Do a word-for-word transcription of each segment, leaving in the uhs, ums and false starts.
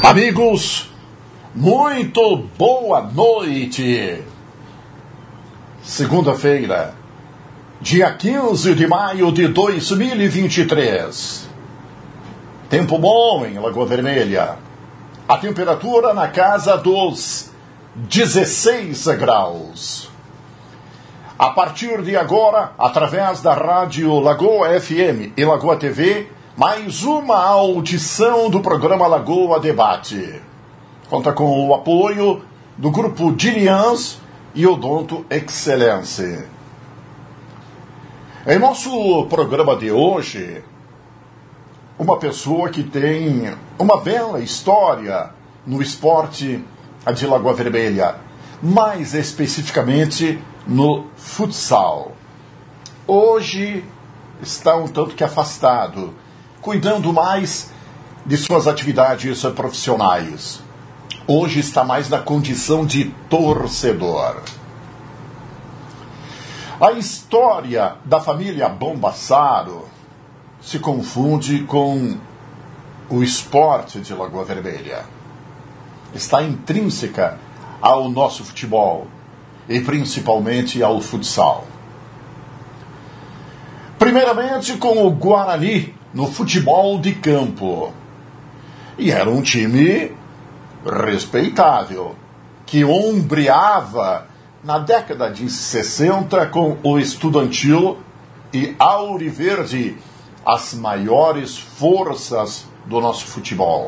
Amigos, muito boa noite. Segunda-feira, dia quinze de maio de dois mil e vinte e três. Tempo bom em Lagoa Vermelha. A temperatura na casa dos dezesseis graus. A partir de agora, através da rádio Lagoa F M e Lagoa T V, mais uma audição do programa Lagoa Debate. Conta com o apoio do grupo Dilians e Odonto Excelência. Em nosso programa de hoje, uma pessoa que tem uma bela história no esporte de Lagoa Vermelha, mais especificamente no futsal. Hoje está um tanto que afastado, cuidando mais de suas atividades profissionais. Hoje está mais na condição de torcedor. A história da família Bombassaro se confunde com o esporte de Lagoa Vermelha. Está intrínseca ao nosso futebol e principalmente ao futsal. Primeiramente com o Guarani no futebol de campo. E era um time respeitável, que ombreava na década de sessenta com o Estudantil e Auriverde, as maiores forças do nosso futebol.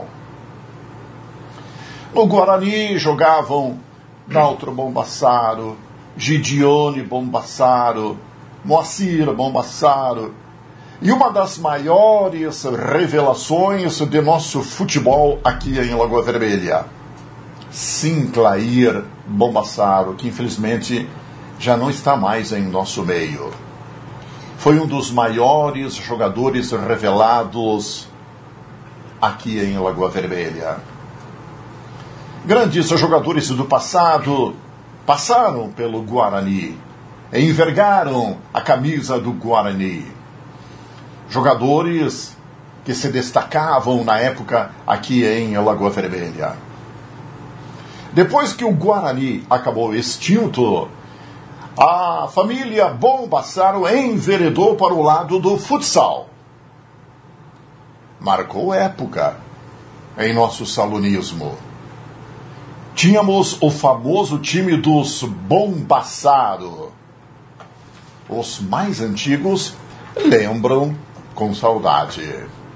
No Guarani jogavam Daltro Bombassaro, Gideone Bombassaro, Moacir Bombassaro, e uma das maiores revelações de nosso futebol aqui em Lagoa Vermelha, Sinclair Bombassaro, que infelizmente já não está mais em nosso meio. Foi um dos maiores jogadores revelados aqui em Lagoa Vermelha. Grandes jogadores do passado passaram pelo Guarani, envergaram a camisa do Guarani. Jogadores que se destacavam na época aqui em Lagoa Vermelha. Depois que o Guarani acabou extinto, a família Bombassaro enveredou para o lado do futsal. Marcou época em nosso salonismo. Tínhamos o famoso time dos Bombassaro. Os mais antigos lembram com saudade.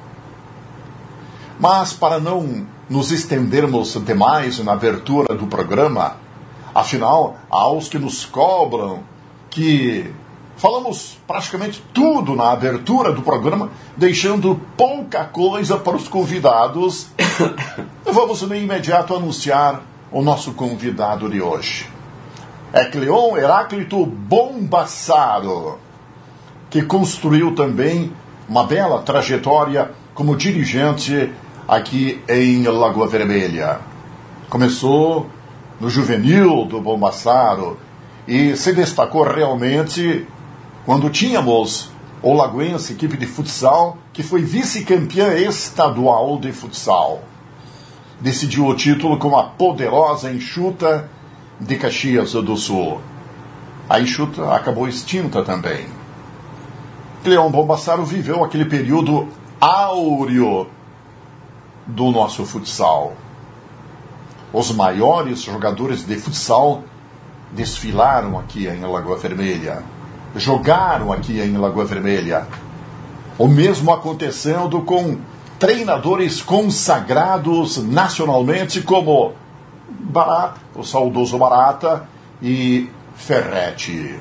Mas para não nos estendermos demais na abertura do programa, afinal, há os que nos cobram que falamos praticamente tudo na abertura do programa, deixando pouca coisa para os convidados. Vamos de imediato anunciar o nosso convidado de hoje. É Cleon Heráclito Bombassaro, que construiu também uma bela trajetória como dirigente aqui em Lagoa Vermelha. Começou no juvenil do Bombassaro e se destacou realmente quando tínhamos o Lagoense, equipe de futsal, que foi vice-campeã estadual de futsal. Decidiu o título com a poderosa Enxuta de Caxias do Sul. A Enxuta acabou extinta também. Cleon Bombassaro viveu aquele período áureo do nosso futsal. Os maiores jogadores de futsal desfilaram aqui em Lagoa Vermelha, jogaram aqui em Lagoa Vermelha. O mesmo acontecendo com treinadores consagrados nacionalmente como Barata, o saudoso Barata e Ferretti.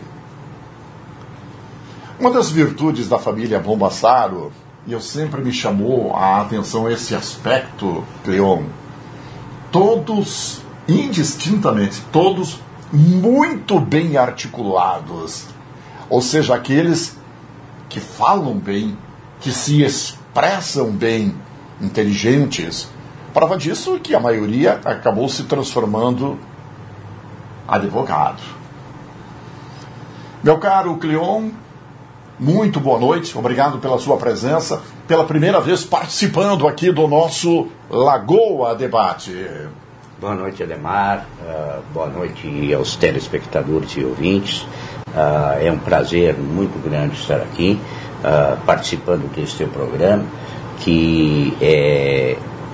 Uma das virtudes da família Bombassaro, e eu sempre me chamou a atenção esse aspecto, Cleon, todos, indistintamente, todos muito bem articulados. Ou seja, aqueles que falam bem, que se expressam bem, inteligentes. Prova disso que a maioria acabou se transformando advogado. Meu caro Cleon, muito boa noite, obrigado pela sua presença. pela primeira vez participando aqui do nosso Lagoa Debate. Boa noite, Ademar. Uh, boa noite aos telespectadores e ouvintes. Uh, é um prazer muito grande estar aqui, uh, participando desse teu programa, que é,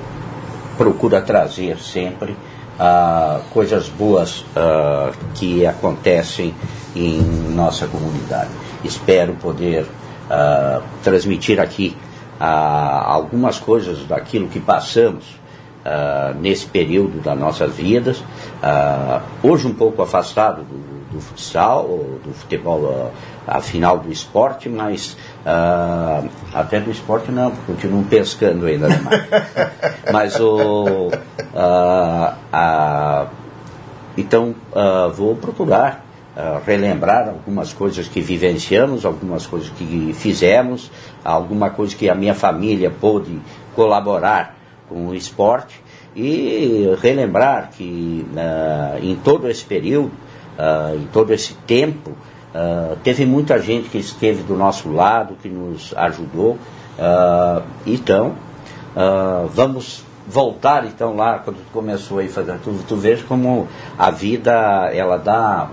procura trazer sempre uh, coisas boas uh, que acontecem em nossa comunidade. Espero poder uh, transmitir aqui uh, algumas coisas daquilo que passamos Uh, nesse período das nossas vidas, uh, hoje um pouco afastado do, do futsal, do futebol, uh, afinal do esporte, mas uh, até do esporte não, continuo pescando ainda, né? Mas o uh, uh, então uh, vou procurar uh, relembrar algumas coisas que vivenciamos, algumas coisas que fizemos, alguma coisa que a minha família pôde colaborar com o esporte, e relembrar que uh, em todo esse período, uh, em todo esse tempo, uh, teve muita gente que esteve do nosso lado, que nos ajudou. Uh, então, uh, vamos voltar então lá, quando tu começou aí a fazer, tu, tu vês como a vida, ela dá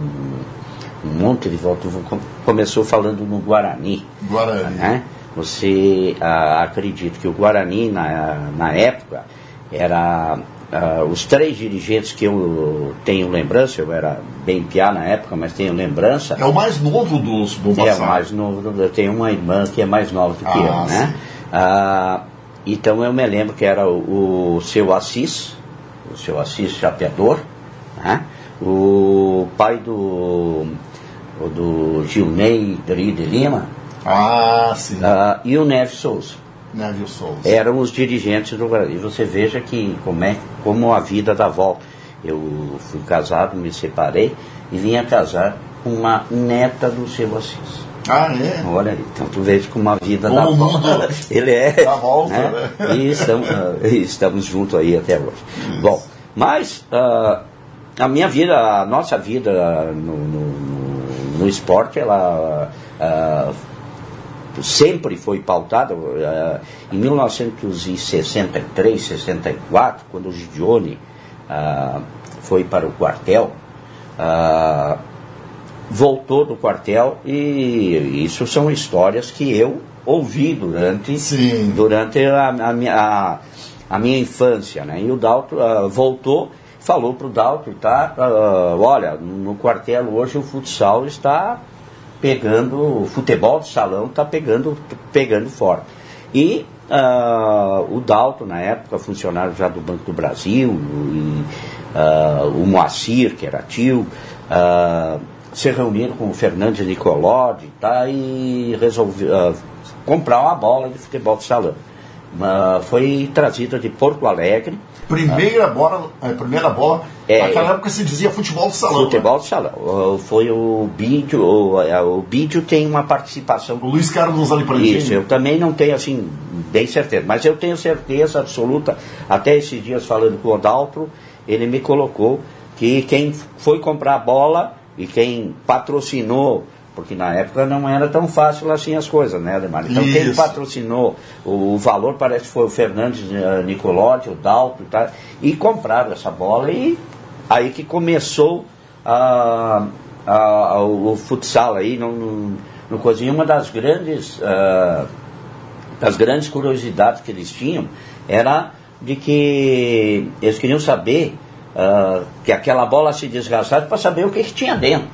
um, um monte de volta. Tu começou falando no Guarani. Guarani. Né? Você uh, acredita que o Guarani, na, na época, era uh, os três dirigentes que eu tenho lembrança, eu era bem piá na época, mas tenho lembrança. É o mais novo dos Bombaçá. É o mais novo, eu tenho uma irmã que é mais nova do que ah, eu, né? Uh, então eu me lembro que era o, o seu Assis, o seu Assis Chapeador, né? O pai do, do Gilney Dri de Lima. Ah, sim. Uh, e o Neves Souza. Neves Souza. Eram os dirigentes do Guarani. E você veja que como, é, como a vida dá volta. Eu fui casado, me separei e vim a casar com uma neta do seu Assis. Ah, é? Olha aí, então tu veja como a vida como dá volta. Ele é. Dá volta, né? né? E estamos, uh, estamos juntos aí até hoje. Isso. Bom, mas uh, a minha vida, a nossa vida no, no, no, no esporte, ela. Uh, sempre foi pautada uh, em mil novecentos e sessenta e três, sessenta e quatro, quando o Gideone uh, foi para o quartel, uh, voltou do quartel, e isso são histórias que eu ouvi durante, durante a, a, minha, a, a minha infância, né? E o Dalto uh, voltou, falou para o Dalto, tá, uh, olha, no quartel hoje o futsal está pegando, o futebol de salão está pegando, pegando forte. E uh, o Dalto, na época, funcionário já do Banco do Brasil, e, uh, o Moacir, que era tio, uh, se reuniram com o Fernandes Nicolodi, tá, e resolveram uh, comprar uma bola de futebol de salão. Uh, foi trazida de Porto Alegre. Primeira bola, é, primeira bola é, naquela época se dizia futebol de salão. Futebol né? de salão. Uh, foi o Bídio, o, o Bídio tem uma participação. O Luiz Carlos Aliprandini. Isso, eu também não tenho assim, bem certeza, mas eu tenho certeza absoluta, até esses dias falando com o Odaltro, ele me colocou que quem foi comprar a bola e quem patrocinou, porque na época não era tão fácil assim as coisas, né, Ademar? Então Isso. quem patrocinou o, o valor, parece que foi o Fernandes uh, Nicolotti, o Dalto, tá, e compraram essa bola, e aí que começou uh, uh, o, o futsal aí no, no, no coisinho. Uma das grandes uh, das grandes curiosidades que eles tinham era de que eles queriam saber uh, que aquela bola se desgastasse para saber o que, que tinha dentro.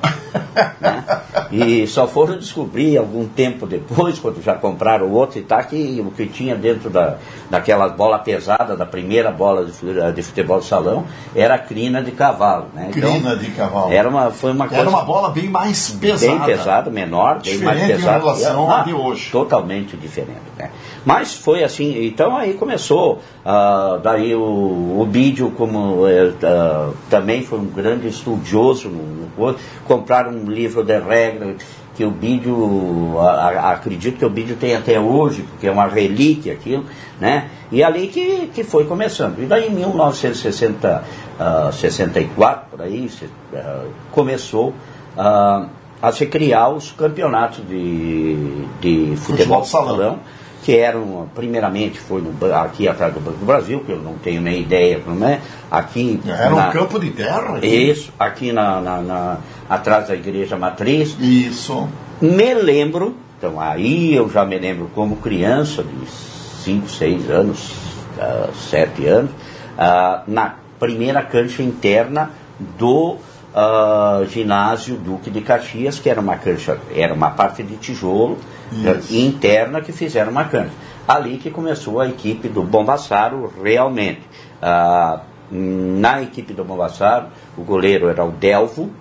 Né? E só foram descobrir algum tempo depois, quando já compraram outro e tá, que o que tinha dentro da, daquela bola pesada, da primeira bola de, de futebol de salão, era crina de cavalo, né? Então, crina de cavalo. Era uma, foi uma coisa, era uma bola bem mais pesada. Bem pesada, menor, bem mais pesada. Em relação ah, de hoje. Totalmente diferente, né? Mas foi assim, então aí começou, uh, daí o, o Bídio, como uh, também foi um grande estudioso, no, no, compraram um livro de regra, que o Bídio, a, a, acredito que o Bídio tem até hoje, porque é uma relíquia aquilo, né? E ali que, que foi começando. E daí em mil novecentos e sessenta e quatro, por aí, se, uh, começou uh, a se criar os campeonatos de, de futebol, futebol de salão, que eram, primeiramente, foi no, aqui atrás do Banco do Brasil, que eu não tenho nem ideia, não é? Aqui... Era na, um campo de terra? Aqui. Isso, aqui na, na, na, atrás da Igreja Matriz. Isso. Me lembro, então aí eu já me lembro como criança, de cinco, seis anos, uh, sete anos, uh, na primeira cancha interna do uh, ginásio Duque de Caxias, que era uma cancha, era uma parte de tijolo uh, interna que fizeram uma cancha. Ali que começou a equipe do Bombassaro realmente. Uh, na equipe do Bombassaro, o goleiro era o Delvo,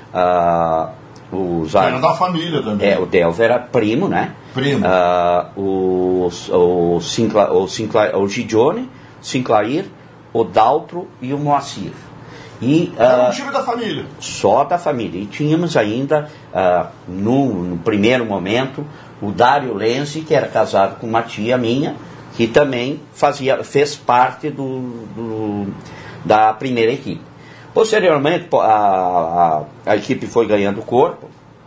uh, o Zay... Era da família também. É, o Delvo era primo, né? Primo. Uh, o, o, Sincla, o, Sincla, o Gigione, Sinclair, o Daltro e o Moacir. E, era uh, um time da família. Só da família. E tínhamos ainda, uh, no, no primeiro momento, o Dário Lenzi, que era casado com uma tia minha, que também fazia, fez parte do, do, da primeira equipe. Posteriormente, a, a, a equipe foi ganhando corpo.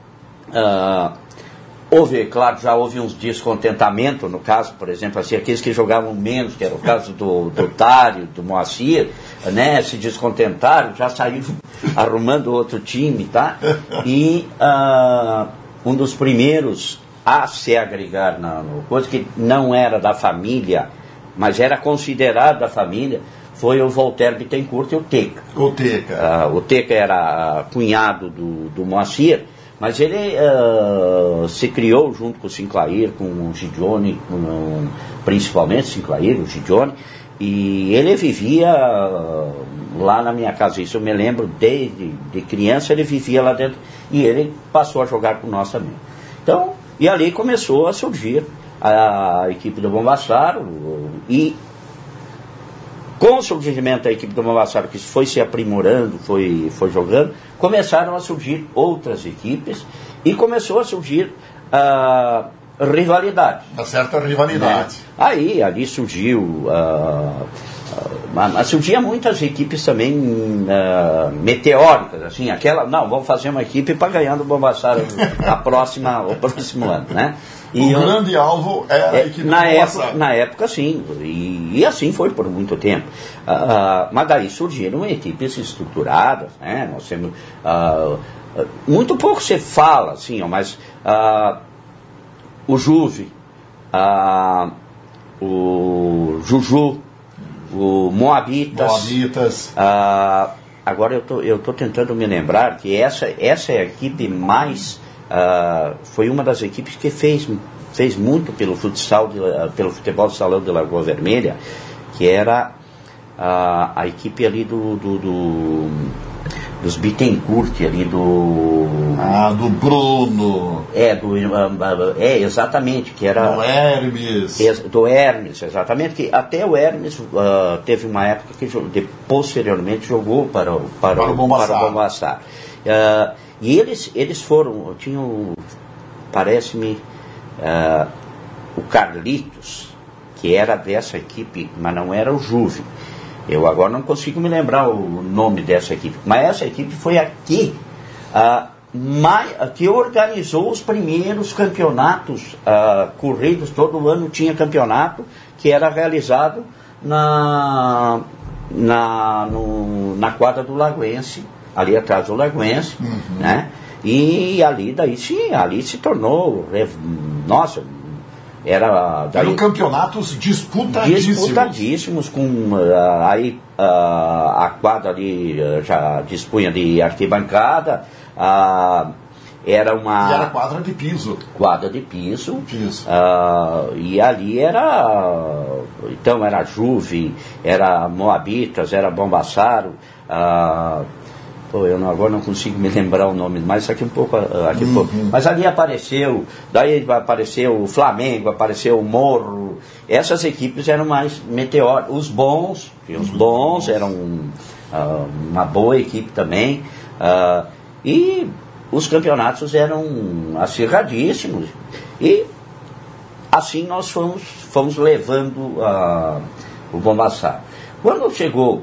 Uh, houve, claro, já houve uns descontentamentos, no caso, por exemplo, assim, aqueles que jogavam menos, que era o caso do, do Dário, do Moacir, né, se descontentaram, já saíram arrumando outro time, tá? E uh, um dos primeiros a se agregar na no, coisa que não era da família, mas era considerado da família, foi o Voltaire Bittencourt e o Teca. O Teca. Uh, o Teca era cunhado do, do Moacir, mas ele uh, se criou junto com o Sinclair, com o Gigione, com, principalmente Sinclair, o Gigione, e ele vivia uh, lá na minha casa. Isso eu me lembro desde de criança, ele vivia lá dentro e ele passou a jogar com nós também. Então, e ali começou a surgir a, a equipe do Bombassaro, e com o surgimento da equipe do Bombassaro, que foi se aprimorando, foi, foi jogando, começaram a surgir outras equipes e começou a surgir a rivalidade. Uma certa rivalidade. Né? Aí, ali surgiu, uh, uh, surgiam muitas equipes também uh, meteóricas, assim, aquela, não, vamos fazer uma equipe para ganhar do Bombassaro a próxima, o próximo ano, né? E o eu, grande alvo era a equipe na do época, na época, sim, e, e assim foi por muito tempo. Uh, uh, mas daí surgiram equipes estruturadas, né? Nós temos, uh, uh, muito pouco se fala, assim, ó, mas uh, o Juve, uh, o Juju, o Moabitas. Moabitas. Uh, agora eu tô, eu tô tentando me lembrar que essa, essa é a equipe mais... Uh, foi uma das equipes que fez, fez muito pelo futsal, de, uh, pelo futebol de salão de Lagoa Vermelha, que era uh, a equipe ali do, do, do dos Bittencourt, ali do... Ah, do Bruno. É, do, uh, é exatamente, que era... Do Hermes. É, do Hermes, exatamente, que até o Hermes uh, teve uma época que de, posteriormente jogou para, para, para o Bombassaro. Bombassaro. Uh, E eles, eles foram, tinham, parece-me, uh, o Carlitos, que era dessa equipe, mas não era o Juve. Eu agora não consigo me lembrar o nome dessa equipe, mas essa equipe foi aqui, uh, mais, que organizou os primeiros campeonatos uh, corridos. Todo ano tinha campeonato que era realizado na, na, no, na quadra do Lagoense, ali atrás do Lagoense, uhum. Né? E ali, daí sim, ali se tornou, nossa, era... Daí, eram campeonatos disputadíssimos. Disputadíssimos, com uh, aí uh, a quadra ali uh, já dispunha de arquibancada, uh, era uma... E era quadra de piso. Quadra de piso. piso. Uh, e ali era, então era Juve, era Moabitas, era Bombassaro, uh, eu não, agora não consigo me lembrar o nome, mas aqui um pouco, aqui uhum. pouco. Mas ali apareceu, daí apareceu o Flamengo, apareceu o Morro. Essas equipes eram mais meteóricas. Os bons, os bons eram uh, uma boa equipe também. Uh, e os campeonatos eram acirradíssimos. E assim nós fomos, fomos levando uh, o Bombassaro. Quando chegou...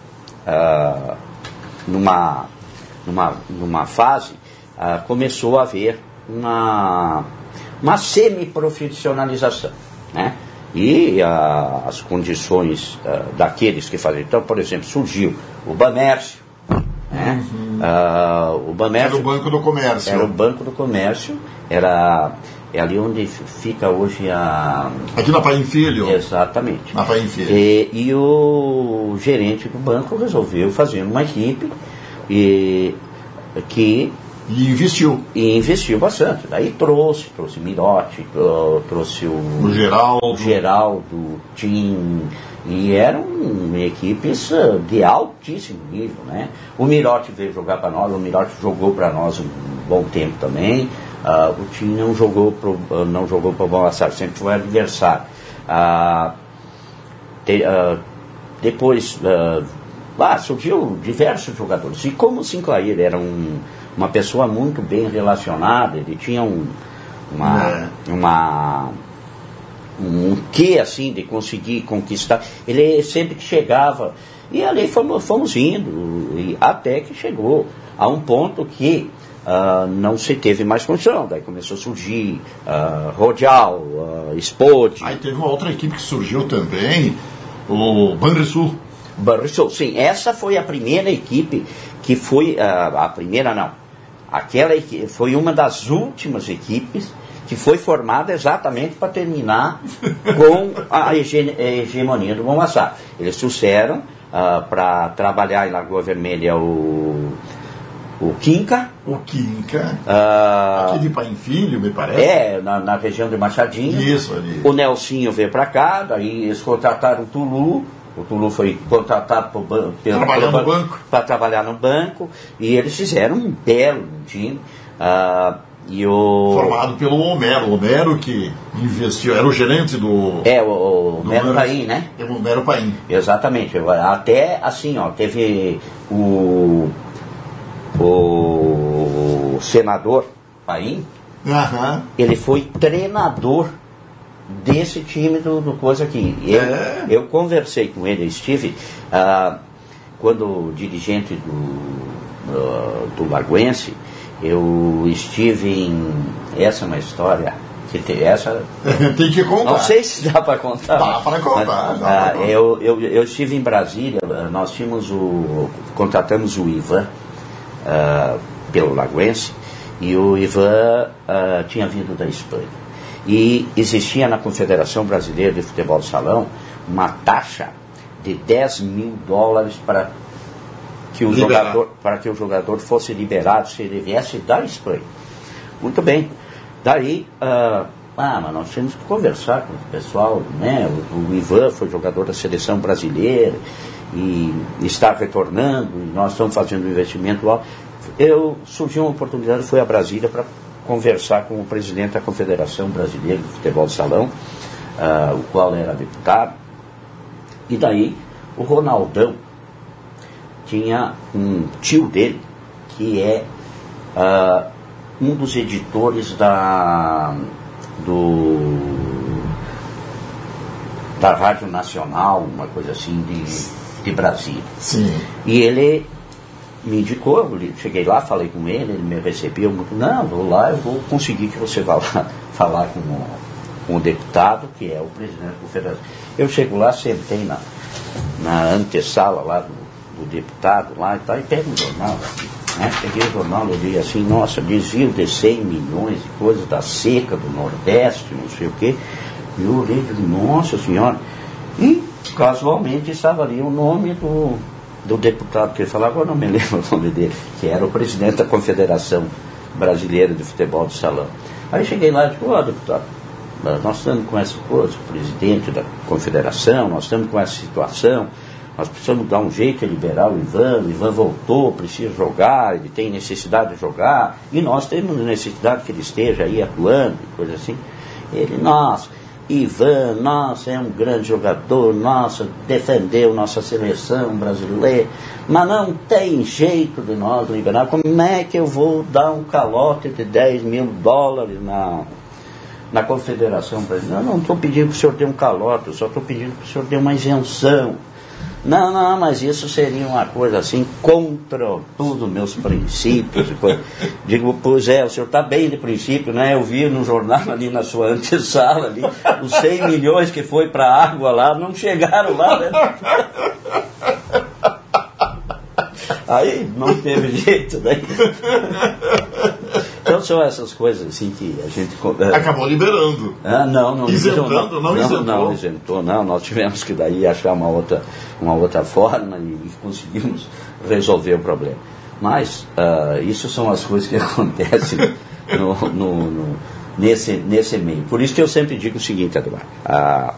Uh, Numa, numa, numa fase, uh, começou a haver uma, uma semi-profissionalização. né? E a, as condições uh, daqueles que faziam. Então, por exemplo, surgiu o Bamércio, né? Uhum. Uh, o Bamércio era o Banco do Comércio. Era o Banco do Comércio, era, é ali onde fica hoje a... Aqui na Paim Filho. Exatamente. Na Paim Filho. E, e o gerente do banco resolveu fazer uma equipe e, que... E investiu. E investiu bastante. Daí trouxe, trouxe Mirotti, trouxe o, o Geraldo, o Geraldo, Tim, e eram equipes de altíssimo nível, né? O Mirotti veio jogar para nós, o Mirotti jogou para nós um bom tempo também. Uh, o Tim não jogou pro, uh, não jogou para o Bom Assar, sempre foi adversário. Uh, te, uh, depois uh, ah, surgiu diversos jogadores. E como o Sinclair era um uma pessoa muito bem relacionada, ele tinha um, uma, é. uma, um quê assim de conseguir conquistar, ele sempre que chegava, e ali fomos, fomos indo, e até que chegou a um ponto que uh, não se teve mais condição, daí começou a surgir uh, Rodial, uh, Spode. Aí teve uma outra equipe que surgiu também, o Banrisul. Banrisul, sim, essa foi a primeira equipe que foi, uh, a primeira não, aquela foi uma das últimas equipes que foi formada exatamente para terminar com a hege- hegemonia do Bom Assar. Eles trouxeram uh, para trabalhar em Lagoa Vermelha o, o Quinca. O Quinca. Uh, aqui de Paim Filho, me parece. É, na, na região de Machadinho. Isso ali. O Nelsinho veio para cá, daí eles contrataram o Tulu. O Tulu foi contratado por, pelo, trabalhar pelo no banco. para trabalhar no banco, e eles fizeram um belo time. Uh, e o... Formado pelo Homero. O Homero que investiu, era o gerente do... É, o, o Homero Paim, né? É o Homero Paim. Exatamente. Até assim, ó, teve o, o senador Paim, uhum. Ele foi treinador desse time do, do coisa aqui. Eu, é. eu conversei com ele, eu estive ah, quando dirigente do, uh, do Lagoense, eu estive em, essa é uma história que tem, essa tem que contar. Não sei se dá para contar. Dá para contar. Mas, dá ah, contar. Eu, eu, eu estive em Brasília, nós tínhamos o contratamos o Ivan uh, pelo Lagoense, e o Ivan uh, tinha vindo da Espanha. E existia na Confederação Brasileira de Futebol de Salão uma taxa de dez mil dólares para que o jogador, para que o jogador fosse liberado se ele viesse da Espanha. Muito bem. Daí, uh, ah, mas nós temos que conversar com o pessoal, né? O, o Ivan foi jogador da seleção brasileira e está retornando, e nós estamos fazendo um investimento lá. Eu surgiu uma oportunidade, fui a Brasília para conversar com o presidente da Confederação Brasileira de Futebol de Salão, uh, o qual era deputado, e daí o Ronaldão tinha um tio dele que é uh, um dos editores da do da Rádio Nacional, uma coisa assim de, de Brasília. Sim. E ele me indicou, eu cheguei lá, falei com ele, ele me recebeu muito, não, vou lá, eu vou conseguir que você vá lá falar com o, com o deputado, que é o presidente da Confederação. Eu chego lá, sentei na, na antessala lá do, do deputado lá e tal, e pego o jornal, né? Peguei o jornal, olhei assim, nossa, desvio de cem milhões de coisas da seca do Nordeste, não sei o quê, e eu olhei e falei, nossa senhora, e casualmente estava ali o nome do do deputado que ele falava, agora não me lembro o nome dele, que era o presidente da Confederação Brasileira de Futebol de Salão. Aí cheguei lá e disse, ó, oh, deputado, nós estamos com essa coisa, o presidente da Confederação, nós estamos com essa situação, nós precisamos dar um jeito de liberar o Ivan, o Ivan voltou, precisa jogar, ele tem necessidade de jogar, e nós temos necessidade que ele esteja aí atuando, coisa assim. Ele, nossa, Ivan, nossa, é um grande jogador, nossa, defendeu nossa seleção brasileira, mas não tem jeito de nós liberar. Como é que eu vou dar um calote de dez mil dólares na, na Confederação Brasileira? Eu não estou pedindo para o senhor ter um calote, eu só estou pedindo para o senhor ter uma isenção. Não, não, mas isso seria uma coisa assim contra todos os meus princípios. Digo, pois é, o senhor está bem de princípio, né? Eu vi no jornal ali na sua antessala ali, os cem milhões que foi para a água lá, não chegaram lá, né? Aí não teve jeito, daí. Então são essas coisas assim que a gente... Acabou liberando. Ah, não, não isentando, não, não, não isentou. Não, não isentou, não. Nós tivemos que daí achar uma outra, uma outra forma e, e conseguimos resolver o problema. Mas uh, isso são as coisas que acontecem no, no, no, nesse, nesse meio. Por isso que eu sempre digo o seguinte, Eduardo. Uh,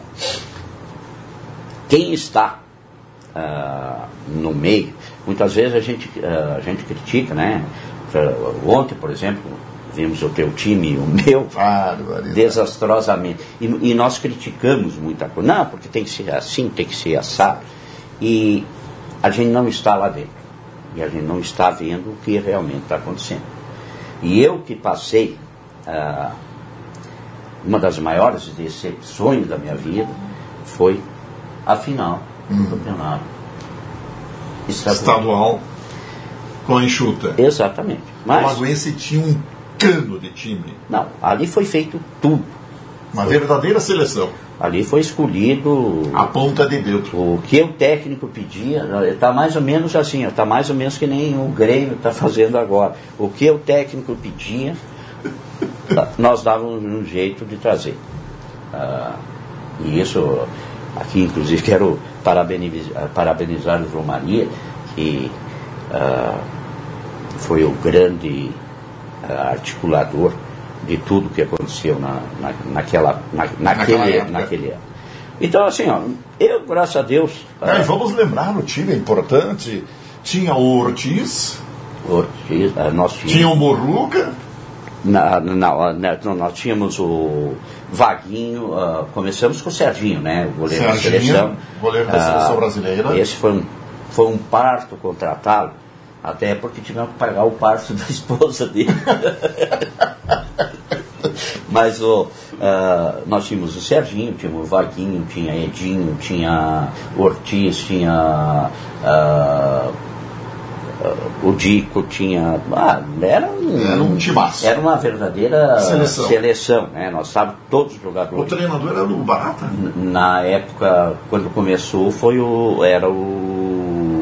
quem está uh, no meio, muitas vezes a gente, uh, a gente critica, né? Ontem, por exemplo, vimos o teu time e o meu ah, desastrosamente. E, e nós criticamos muita coisa. Não, porque tem que ser assim, tem que ser assado. E a gente não está lá dentro. E a gente não está vendo o que realmente está acontecendo. E eu que passei ah, uma das maiores decepções da minha vida foi a final do hum. campeonato estadual. estadual. Com a enxuta. Exatamente. Mas o Lagoense tinha um cano de time. Não, ali foi feito tudo. Uma foi, verdadeira seleção. Ali foi escolhido a ponta de dedo. O que o técnico pedia, está mais ou menos assim, está mais ou menos que nem o Grêmio está fazendo agora. O que o técnico pedia, nós dávamos um jeito de trazer. Ah, e isso, aqui inclusive quero parabenizar, parabenizar o João Maria, que Uh, foi o grande uh, articulador de tudo que aconteceu na, na, naquela, na, naquele, naquele ano. Então, assim, ó, eu, graças a Deus... É, uh, vamos lembrar, o time é importante. Tinha o Ortiz. Ortiz, uh, nós tínhamos... Tinha o Morruca. Na, na, na, nós tínhamos o Vaguinho, uh, começamos com o Serginho, né? O goleiro Serginho, da seleção. goleiro da seleção uh, brasileira. Esse foi um, foi um parto contratá-lo. Até porque tivemos que pagar o parto da esposa dele. Mas o, uh, nós tínhamos o Serginho, tínhamos o Vaguinho, tinha Edinho, tinha Ortiz, tinha uh, uh, o Dico, tinha... Ah, era um, era um timaço. Era uma verdadeira seleção, seleção, né? Nós sabemos todos os jogadores. O treinador era o Barata? Na época, quando começou, foi o, era o...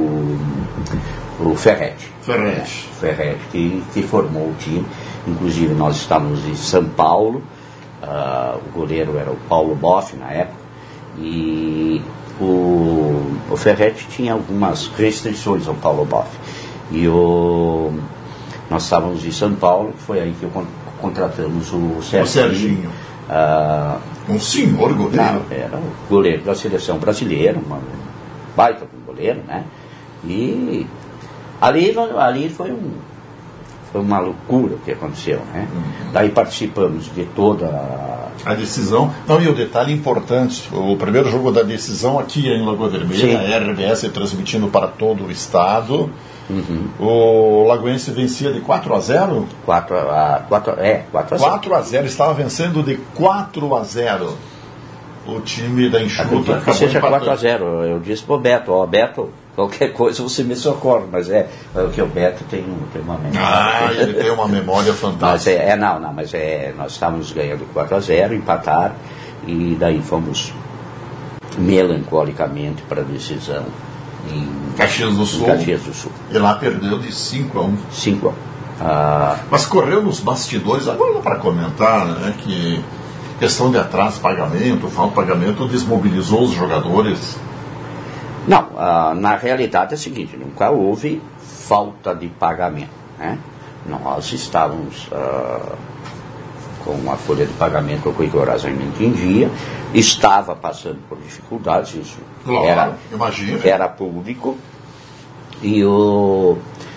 o Ferretti. Ferretti. É, Ferretti, que, que formou o time. Inclusive, nós estávamos em São Paulo. Uh, o goleiro era o Paulo Boff, na época. E o, o Ferretti tinha algumas restrições ao Paulo Boff. E o, nós estávamos em São Paulo, que foi aí que eu con- contratamos o Serginho. O Serginho. Uh, um senhor goleiro. Não, era o goleiro da seleção brasileira, uma baita goleiro, né? E... Ali, ali foi, um, foi uma loucura o que aconteceu, né? Uhum. Daí participamos de toda a... a decisão. Não, e o detalhe importante, o primeiro jogo da decisão aqui em Lagoa Vermelha, Sim. a R B S transmitindo para todo o estado. Uhum. O Lagoense vencia de quatro a zero? quatro a quatro, é, quatro a zero. quatro a zero, estava vencendo de quatro a zero. O time da enxuta acabou seja empatando. quatro a zero, eu disse pro Beto, ó, Beto, qualquer coisa você me socorre, mas é, é que o Beto tem, tem uma memória. Ah, ele tem uma memória fantástica. Mas é, é, não, não, mas é, nós estávamos ganhando quatro a zero, empataram, e daí fomos melancolicamente para a decisão em Caxias do Sul. Em Caxias do Sul. E lá perdeu de cinco a um. cinco a um. Ah, mas correu nos bastidores, agora para comentar, né, que questão de atraso de pagamento, falta de pagamento, desmobilizou os jogadores. Não, ah, na realidade é o seguinte, nunca houve falta de pagamento, né? Nós estávamos ah, com a folha de pagamento rigorosamente em dia, estava passando por dificuldades, isso claro, era, era público, e o,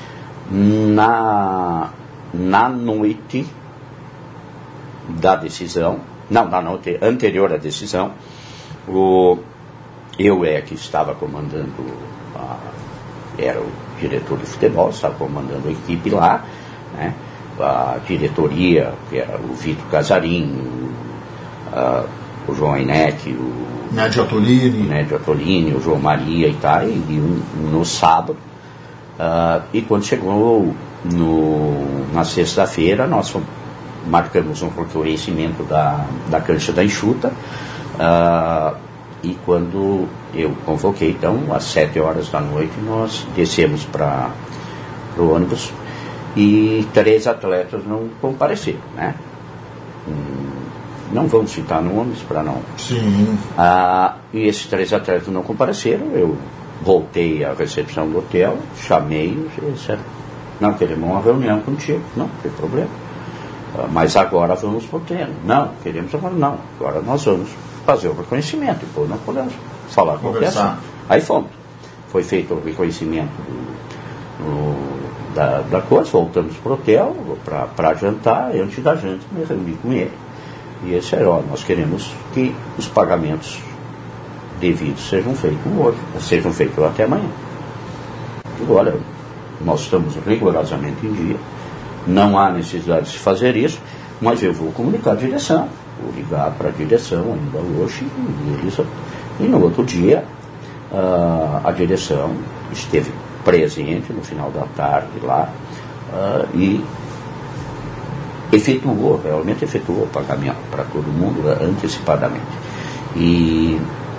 na, na noite da decisão, não, na noite anterior à decisão, o eu é que estava comandando, a, era o diretor de futebol, estava comandando a equipe lá, né? A diretoria, que era o Vitor Casarim, a, o João Inec, o Nédio Atolini. Nédio Atolini, o João Maria e tal, e, e no sábado. Uh, e quando chegou no, na sexta-feira, nós marcamos um reconhecimento da, da cancha da Enxuta. Uh, e quando eu convoquei, então, às sete horas da noite, nós descemos para o ônibus e três atletas não compareceram, né? Hum, não vamos citar nomes para não. Sim. Ah, e esses três atletas não compareceram. Eu voltei à recepção do hotel, chamei-os e disseram: não, queremos uma reunião contigo. Não, não tem problema. Ah, mas agora vamos para o treino. Não, queremos agora não. Agora nós vamos fazer o reconhecimento. E depois não podemos falar com qualquer assunto. Aí fomos. Foi feito o reconhecimento do, do, da, da coisa, voltamos para o hotel para jantar. E antes da janta me reuni com ele. E esse era, ó, nós queremos que os pagamentos devidos sejam feitos hoje, sejam feitos até amanhã. Digo, olha, nós estamos rigorosamente em dia, não há necessidade de fazer isso, mas eu vou comunicar a direção, vou ligar para a direção ainda hoje, e, eles, e no outro dia uh, a direção esteve presente no final da tarde lá uh, e efetuou, realmente efetuou o pagamento para todo mundo antecipadamente. E,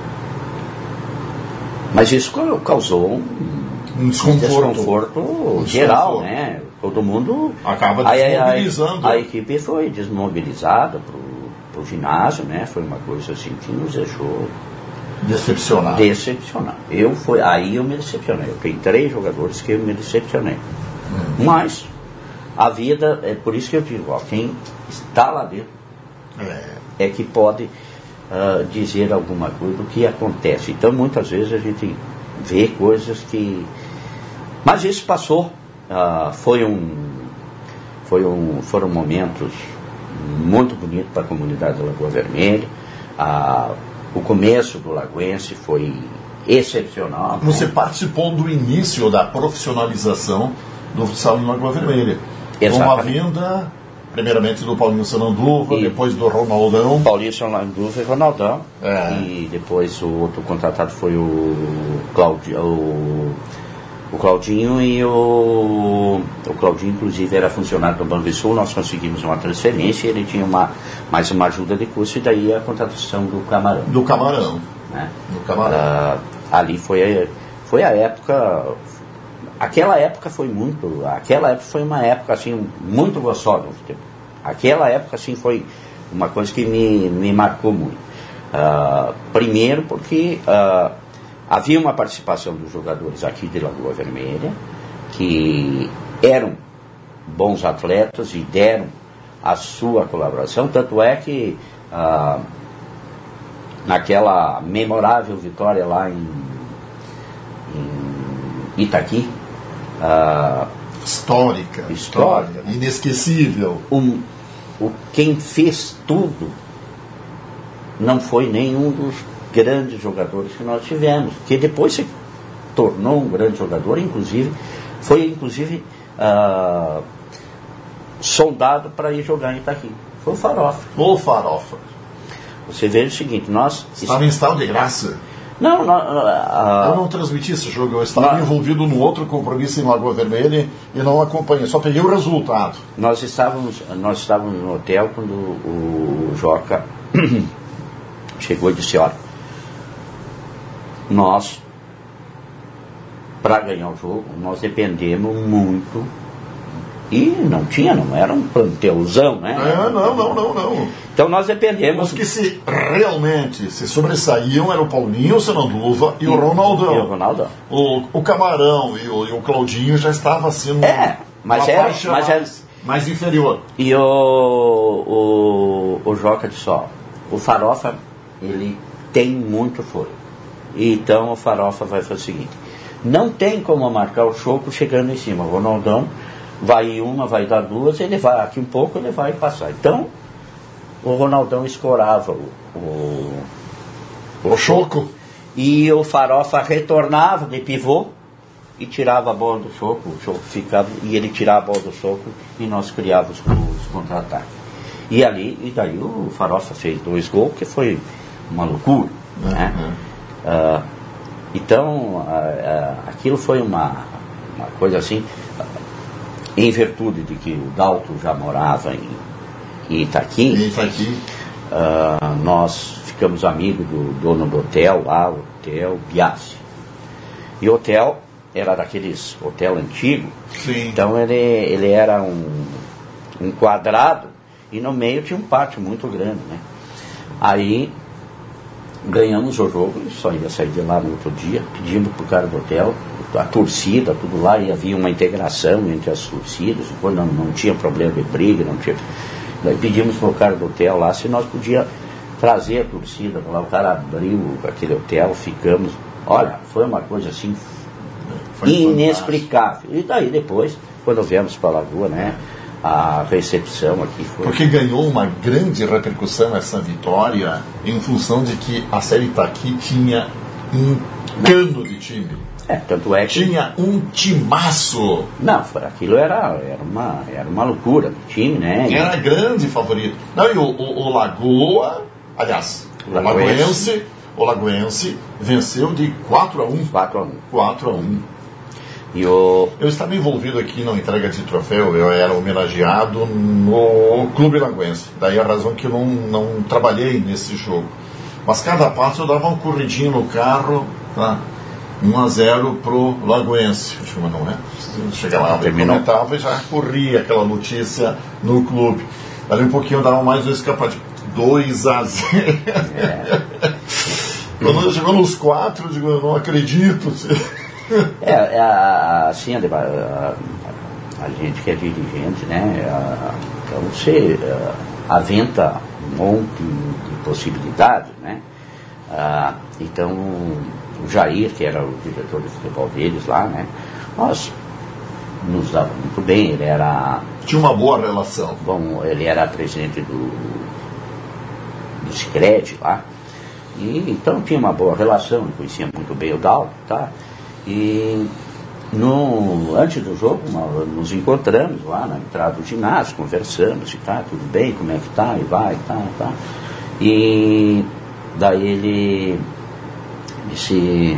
mas isso causou um, um desconforto, desconforto um geral, desconforto. né? Todo mundo acaba desmobilizando. A, a, a equipe foi desmobilizada para o ginásio, né? Foi uma coisa assim que nos deixou decepcionado. Decepcionado. Eu foi, aí eu me decepcionei. Eu tenho três jogadores que eu me decepcionei. Hum. Mas a vida, é por isso que eu digo, ó, quem está lá dentro é, é que pode uh, dizer alguma coisa do que acontece. Então, muitas vezes a gente vê coisas que... Mas isso passou. Uh, foi um, foi um, foram momentos muito bonitos para a comunidade da Lagoa Vermelha. Uh, o começo do Lagoense foi excepcional. Você né? participou do início da profissionalização do futsal em Lagoa Vermelha. Com a vinda, primeiramente, do Paulinho Sananduva, e depois do Ronaldão. Paulinho Sananduva e Ronaldão. É. E depois o outro contratado foi o, Claudi, o, o Claudinho e o, o Claudinho, inclusive, era funcionário do Banrisul. Nós conseguimos uma transferência e ele tinha uma, mais uma ajuda de custo, e daí a contratação do Camarão. Do Camarão. Né? Do Camarão. Ah, ali foi, foi a época... Aquela época foi muito, aquela época foi uma época assim muito gostosa. Aquela época assim foi uma coisa que me, me marcou muito. Uh, primeiro porque uh, havia uma participação dos jogadores aqui de Lagoa Vermelha que eram bons atletas e deram a sua colaboração, tanto é que uh, naquela memorável vitória lá em, em Itaqui, Uh, histórica, histórica, inesquecível. Um, o, quem fez tudo não foi nenhum dos grandes jogadores que nós tivemos, que depois se tornou um grande jogador, inclusive foi inclusive uh, sondado para ir jogar em Itaqui. Foi o Farofa. O Farofa. Você vê o seguinte, nós estava em estado de graça. Não, não, uh, eu não transmiti esse jogo, eu estava nós, envolvido num outro compromisso em Lagoa Vermelha e não acompanhei, só peguei o resultado. Nós estávamos, nós estávamos no hotel quando o, o Joca chegou e disse, olha, nós, para ganhar o jogo, nós dependemos muito, e não tinha, não era um plantelzão, né? É, não, não, não, não. Então nós dependemos... Os que se realmente se sobressaíam eram o Paulinho, o Sananduva e, e o Ronaldão. E o Ronaldão. O, o Camarão e o, e o Claudinho já estava assim... É, mas era... Mas mais, era... mais inferior. E o, o, o Joca disse, ó, o Farofa, ele tem muito fôlego. Então o Farofa vai fazer o seguinte, não tem como marcar o Choco chegando em cima. O Ronaldão vai uma, vai dar duas, ele vai, aqui um pouco ele vai passar. Então, o Ronaldão escorava o, o, o Choco. E o Farofa retornava de pivô e tirava a bola do Choco. O Choco ficava, e ele tirava a bola do Choco e nós criávamos os contra-ataques. E ali, e daí o Farofa fez dois gols, que foi uma loucura. Uhum. Né? Uh, então, uh, uh, aquilo foi uma, uma coisa assim, uh, em virtude de que o Dalto já morava em, em Itaqui, em Itaqui. Uh, nós ficamos amigos do dono do hotel lá, o Hotel Biassi. E o hotel era daqueles hotel antigo. Sim. Então ele, ele era um, um quadrado e no meio tinha um pátio muito grande, né? Aí ganhamos o jogo e só ia sair de lá no outro dia, pedimos pro cara do hotel, a torcida, tudo lá, e havia uma integração entre as torcidas, quando não, não tinha problema de briga, não tinha. Daí pedimos pro cara do hotel lá se nós podíamos trazer a torcida lá. O cara abriu aquele hotel, ficamos. Olha, foi uma coisa assim foi inexplicável. Fantástico. E daí depois, quando viemos para a Lagoa, né, a recepção aqui foi... Porque ganhou uma grande repercussão essa vitória em função de que a Série Itaqui tinha um cano de time. É, tanto é que... Tinha um timaço. Não, aquilo era, era, uma, era uma loucura do time, né? E era grande favorito. Não, e o, o, o Lagoa, aliás, o Lagoense, o Lagoense venceu de quatro a um. quatro a um. quatro a um. E o... Eu estava envolvido aqui na entrega de troféu, eu era homenageado no Clube Lagoense. Daí a razão que eu não, não trabalhei nesse jogo. Mas cada passo eu dava um corridinho no carro, tá? um a zero pro Lagoense. Acho que não é. Chega lá, eu comentava e já corria aquela notícia no clube. Daí um pouquinho eu dava mais um escapadinho. dois a zero. É. Quando chegou nos quatro, eu digo, eu não acredito. É, é assim, a, a, a gente que é dirigente, né? A, então você a, aventa um monte de possibilidades, né? A, então o Jair, que era o diretor de futebol deles lá, né? Nós nos dava muito bem, ele era... Tinha uma boa relação. Bom, ele era presidente do, do Sicredi lá, e então tinha uma boa relação, ele conhecia muito bem o Dalto, tá? E no, antes do jogo nós nos encontramos lá na entrada do ginásio, conversamos, e tá, tudo bem, como é que tá, e vai, tá, tá. E daí ele disse,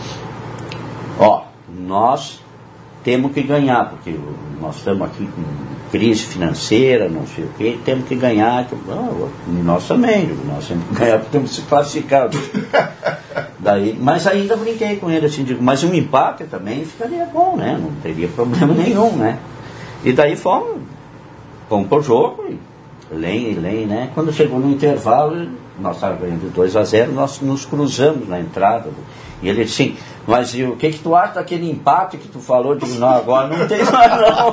ó, nós temos que ganhar, porque nós estamos aqui com crise financeira, não sei o quê, temos que ganhar. Oh, nós também, nós temos que ganhar porque temos que se classificar. Daí, mas ainda brinquei com ele assim, digo, mas um empate também ficaria bom, né? Não teria problema nenhum, né? E daí fomos, fomos pro jogo, e lém e lém, né? Quando chegou no intervalo, nós estávamos ganhando de dois a zero, nós nos cruzamos na entrada. E ele disse assim, mas e o que que tu acha daquele empate que tu falou? Eu digo, não, agora não tem mais não.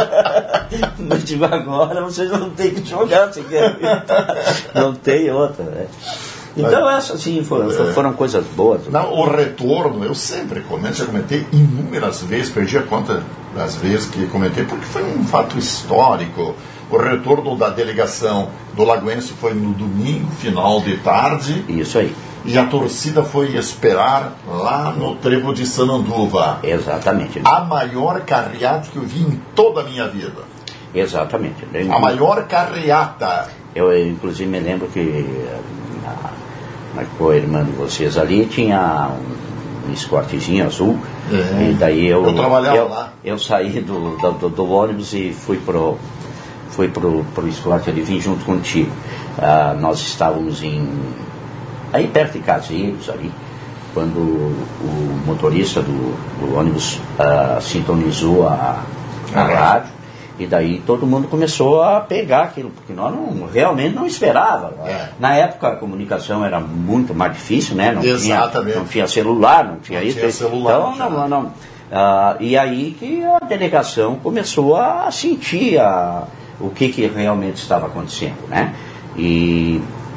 Eu digo, agora vocês não tem que jogar, se quer. Não tem outra, né? Então essas sim foram, foram coisas boas. Não, o retorno, eu sempre comento, já comentei inúmeras vezes, perdi a conta das vezes que comentei, porque foi um fato histórico. O retorno da delegação do Lagoense foi no domingo, final de tarde. Isso aí. E a torcida foi esperar lá no trevo de Sananduva. Exatamente. A maior carreata que eu vi em toda a minha vida. Exatamente. A maior carreata. Eu, inclusive, me lembro que a, a irmã de vocês ali tinha um, um escortezinho azul. É. E daí eu, eu trabalhava eu, lá. Eu saí do, do, do ônibus e fui pro, fui pro, pro escorte ali, vim junto contigo. Ah, nós estávamos em... aí perto de Caseiros, ali, quando o motorista do, do ônibus uh, sintonizou a, a rádio, e daí todo mundo começou a pegar aquilo, porque nós não, realmente não esperava. É. Na época a comunicação era muito mais difícil, né? Não, Exatamente. Tinha, não tinha celular, não tinha não isso. Tinha celular, então, não, não, não. Uh, e aí que a delegação começou a sentir a, o que, que realmente estava acontecendo, né? E...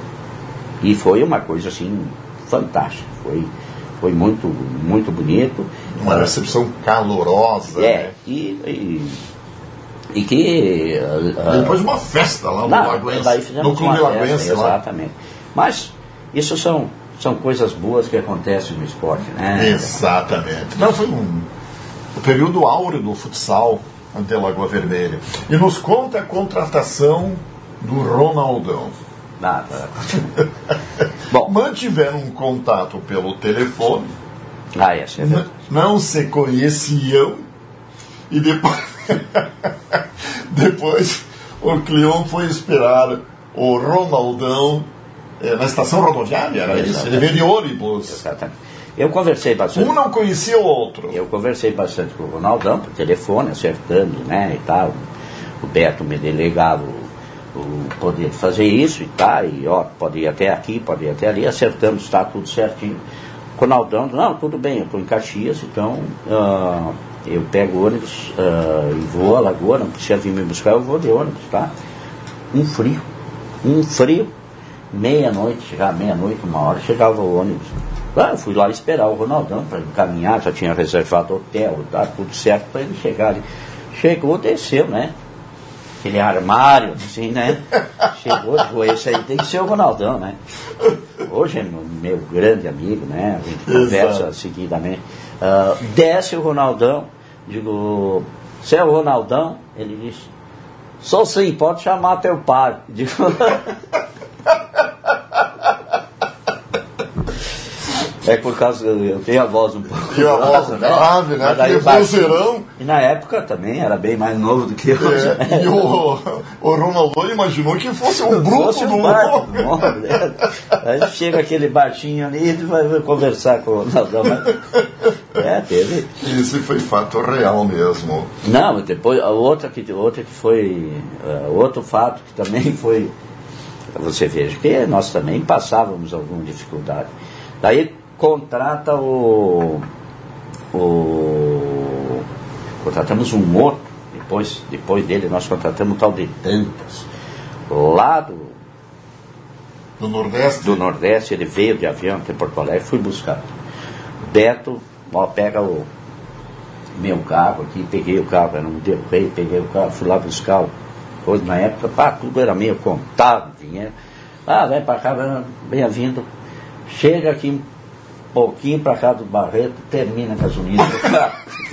E foi uma coisa assim fantástica, foi, foi muito, muito bonito. Uma recepção calorosa. É, né? e, e, e que... Uh, Depois de uma festa lá no não, Lagoense, no Clube Lagoense. Exatamente. Mas isso são, são coisas boas que acontecem no esporte, né? Exatamente. Não, foi um, o período áureo do futsal de Lagoa Vermelha. E nos conta a contratação do Ronaldão. Nada. Bom, mantiveram um contato pelo telefone. Ah, essa é verdade. Não se conheciam. E depois, depois o Cleon foi esperar o Ronaldão eh, na estação rodoviária, era Exatamente. Isso? Ele veio de ônibus. Exatamente. Eu conversei bastante. Um não conhecia o outro. Eu conversei bastante com o Ronaldão, por telefone, acertando, né, e tal. O Beto me delegava o, o poder de fazer isso e tal, e ó, pode ir até aqui, pode ir até ali, acertamos, está tudo certinho. O Ronaldão, não, tudo bem, eu estou em Caxias, então uh, eu pego o ônibus uh, e vou a Lagoa, não precisa vir me buscar, eu vou de ônibus, tá? Um frio, um frio, meia-noite, já meia-noite, uma hora, chegava o ônibus. Ah, eu fui lá esperar o Ronaldão para encaminhar, já tinha reservado hotel, tá tudo certo para ele chegar ali. Chegou, desceu, né? Aquele armário, assim, né? Chegou, digo, esse aí tem que ser o Ronaldão, né? Hoje é meu grande amigo, né? A gente conversa Exato. Seguidamente. Uh, desce o Ronaldão, digo, você é o Ronaldão? Ele disse, sou sim, pode chamar teu pai. Digo, é por causa que eu tenho a voz um pouco grave, a voz grave, né? né? Vozeirão. E na época também era bem mais novo do que hoje. É, né? E o, o Ronaldo imaginou que fosse o bruto fosse do mundo. Né? Aí chega aquele baixinho ali e vai, vai conversar com o Ronaldo. É, teve. Isso foi fato real mesmo. Não, depois a outra que, outra que foi. Uh, outro fato que também foi. Você veja que nós também passávamos alguma dificuldade. Daí contrata o, o contratamos um outro, depois, depois dele nós contratamos um tal de Dantas, lá do, do Nordeste. Do Nordeste, ele veio de avião até Porto Alegre, fui buscar. Beto, ó, pega o meu carro aqui, peguei o carro, era um Del Rey, peguei o carro, fui lá buscar. Hoje na época, pá, tudo era meio contado, dinheiro. Ah, vai para cá, bem-vindo. Chega aqui um pouquinho para cá do Barreto, termina a gasolina do carro.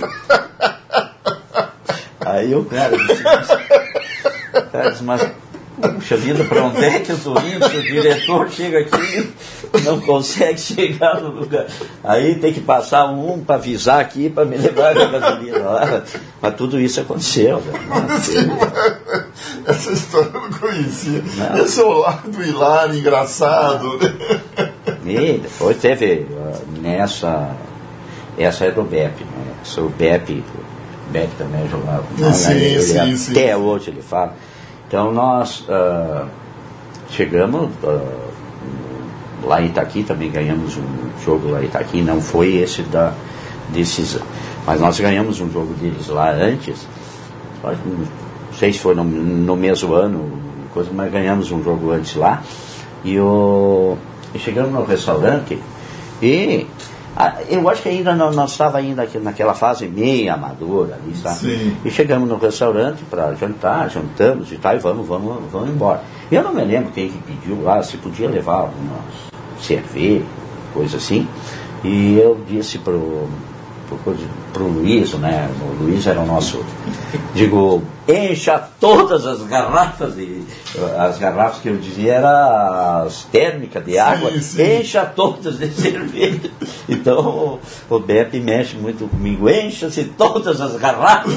Aí o cara disse, o cara disse, mas puxa vida, para onde é que eu estou indo? Se o diretor chega aqui não consegue chegar no lugar. Aí tem que passar um para avisar aqui, para me levar a gasolina lá. Mas tudo isso aconteceu. Né? Essa história eu não conhecia. Não. Esse é o lado hilário, engraçado. E depois teve uh, nessa, essa é do B E P, né? O B E P, o B E P também jogava. Sim, ele, sim, ele, sim. Até hoje ele fala. Então nós uh, chegamos uh, lá em Itaqui, também ganhamos um jogo lá em Itaqui, não foi esse da decisão, mas nós ganhamos um jogo deles lá antes, não sei se foi no, no mesmo ano, coisa, mas ganhamos um jogo antes lá, e o E chegamos no restaurante e a, eu acho que ainda não, nós estávamos ainda aqui naquela fase meio amadora ali, sabe? E chegamos no restaurante para jantar, jantamos e tal, e vamos, vamos, vamos embora. Eu não me lembro quem que pediu lá, se podia levar alguma cerveja, coisa assim. E eu disse pro, pro, pro Luiz, né? O Luiz era o nosso. Digo, encha todas as garrafas, e as garrafas que eu dizia eram as térmicas de água, sim, sim. Encha todas de cerveja. Então o, o Beppe mexe muito comigo, encha-se todas as garrafas.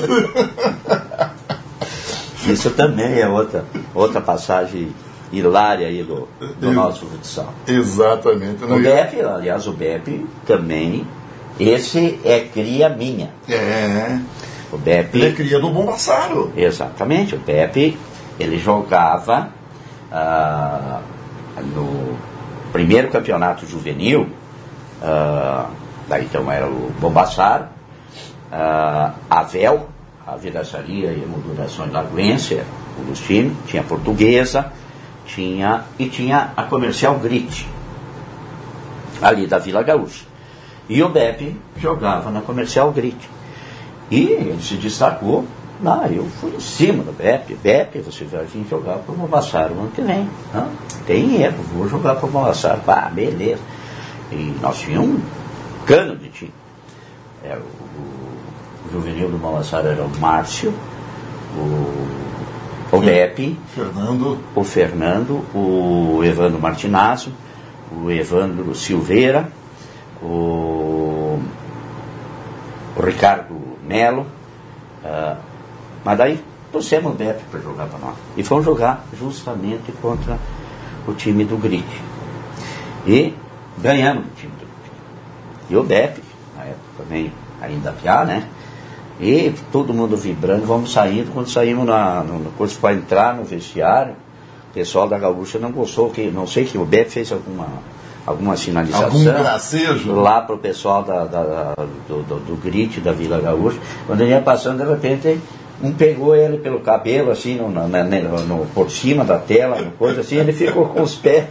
Isso também é outra, outra passagem hilária aí do, do nosso futsal. Exatamente. O Beppe, aliás, o Beppe também, esse é cria minha. É. O Beppe, ele é cria do Bombassaro. Exatamente, o Beppe, ele jogava ah, no primeiro campeonato juvenil, ah, daí então era o Bombassaro, ah, a Vel, a Vidraçaria e Moldurações Lagoense, um dos times, tinha a Portuguesa, tinha, e tinha a Comercial Grit, ali da Vila Gaúcha. E o Beppe jogava na Comercial Grit. E ele se destacou. Não, eu fui em cima do Beppe. Beppe, você vai vir jogar para o Bombassaro no ano que vem. Não, tem erro, vou jogar para o Bombassaro. Ah, beleza. E nós tínhamos um cano de time. Era o, o, o juvenil do Bombassaro era o Márcio, o o Beppe, Fernando. o Fernando, o Evandro Martinazzo, o Evandro Silveira, o, o Ricardo Melo, uh, mas daí trouxemos o Beppe para jogar para nós. E fomos jogar justamente contra o time do Grit. E ganhamos o time do Grit. E o Beppe, na época também ainda piá, né? E todo mundo vibrando, vamos saindo. Quando saímos na, no, no curso para entrar no vestiário, o pessoal da Gaúcha não gostou, que não sei que o Beppe fez alguma, alguma sinalização. Algum gracejo lá para o pessoal da, da, da, do, do, do Grit, da Vila Gaúcha. Quando ele ia passando, de repente, um pegou ele pelo cabelo, assim, no, no, no, no, por cima da tela, no coisa assim, ele ficou com os pés.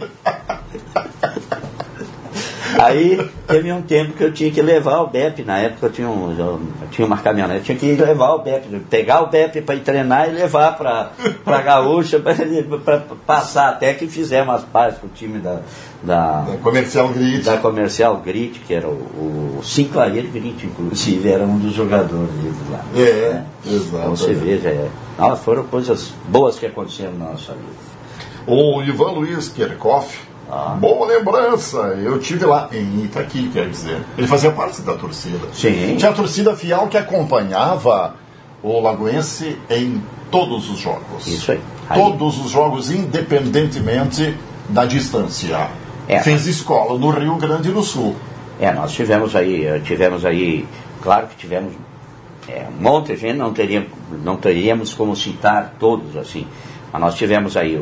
Aí teve um tempo que eu tinha que levar o Beppe, na época eu tinha, um, eu tinha uma caminhonete, eu tinha que levar o Beppe, pegar o Beppe para ir treinar e levar para a Gaúcha para passar, até que fizemos as pazes com o time da, da, da Comercial Grit. Da Comercial Grit, que era o, o Sinclair Grit, inclusive, era um dos jogadores lá. É, né? Exato. Então você veja, é, não, foram coisas boas que aconteceram na nossa vida. O Ivan Luiz Kerkhoff, ah. boa lembrança, eu tive lá em Itaqui, quer dizer, ele fazia parte da torcida. Sim. Tinha a torcida fiel que acompanhava o Lagoense em todos os jogos. Isso aí. aí. Todos os jogos, independentemente da distância. É. Fez escola no Rio Grande do Sul. É, nós tivemos aí, tivemos aí, claro que tivemos é, um monte de gente, não teríamos, não teríamos como citar todos assim, mas nós tivemos aí o,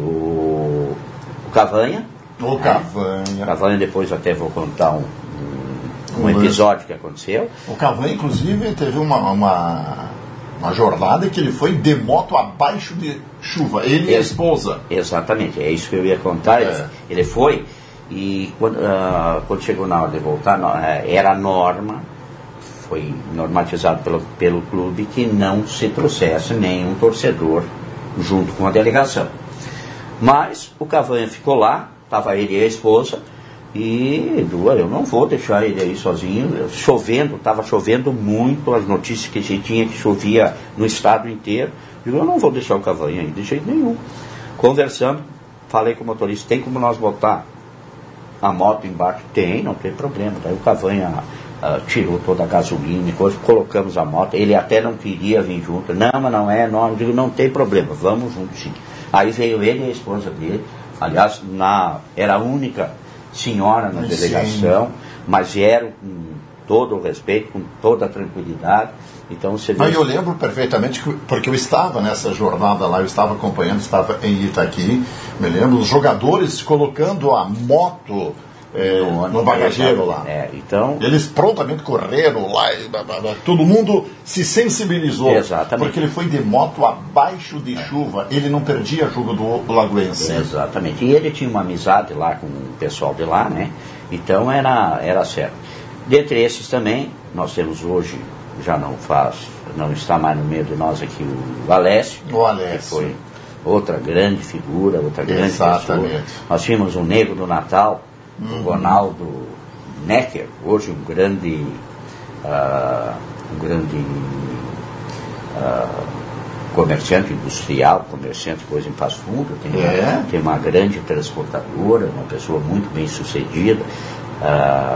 o Cavanha. O Cavanha. É, Cavanha, depois até vou contar um, um, um episódio que aconteceu. O Cavanha, inclusive, teve uma, uma, uma jornada que ele foi de moto abaixo de chuva, ele e a esposa. Exatamente, é isso que eu ia contar. É. Ele foi, e quando, uh, quando chegou na hora de voltar, era norma, foi normatizado pelo, pelo clube que não se trouxesse nenhum torcedor junto com a delegação. Mas o Cavanha ficou lá, estava ele e a esposa, e eu não vou deixar ele aí sozinho, chovendo, estava chovendo muito, as notícias que se tinha que chovia no estado inteiro, eu eu não vou deixar o Cavanha aí de jeito nenhum. Conversando, falei com o motorista, tem como nós botar a moto embaixo? Tem, não tem problema. Daí o Cavanha uh, tirou toda a gasolina, depois colocamos a moto, ele até não queria vir junto, não, mas não é, não, eu digo, não tem problema, vamos juntos sim. Aí veio ele e a esposa dele, aliás, na, era a única senhora na delegação, sim, mas vieram com todo o respeito, com toda a tranquilidade. Então você vê... Mas eu lembro perfeitamente, que, porque eu estava nessa jornada lá, eu estava acompanhando, estava em Itaqui, me lembro, os jogadores colocando a moto é, no, no bagageiro lá. É, então... Eles prontamente correram lá, e, todo mundo se sensibilizou. Exatamente. Porque ele foi de moto abaixo de é. chuva, ele não perdia jogo do Lagoense. Exatamente. E ele tinha uma amizade lá com o pessoal de lá, né? Então era, era certo. Dentre esses também, nós temos hoje, já não faz, não está mais no meio de nós aqui, o Alessio. O Alessio. Que foi outra grande figura, outra grande Exatamente. pessoa. Nós tínhamos um negro do Natal, o uhum. Ronaldo Necker, hoje um grande, uh, um grande uh, comerciante industrial, comerciante, coisa em Passo Fundo, tem, é. uma, tem uma grande transportadora, uma pessoa muito bem sucedida, uh,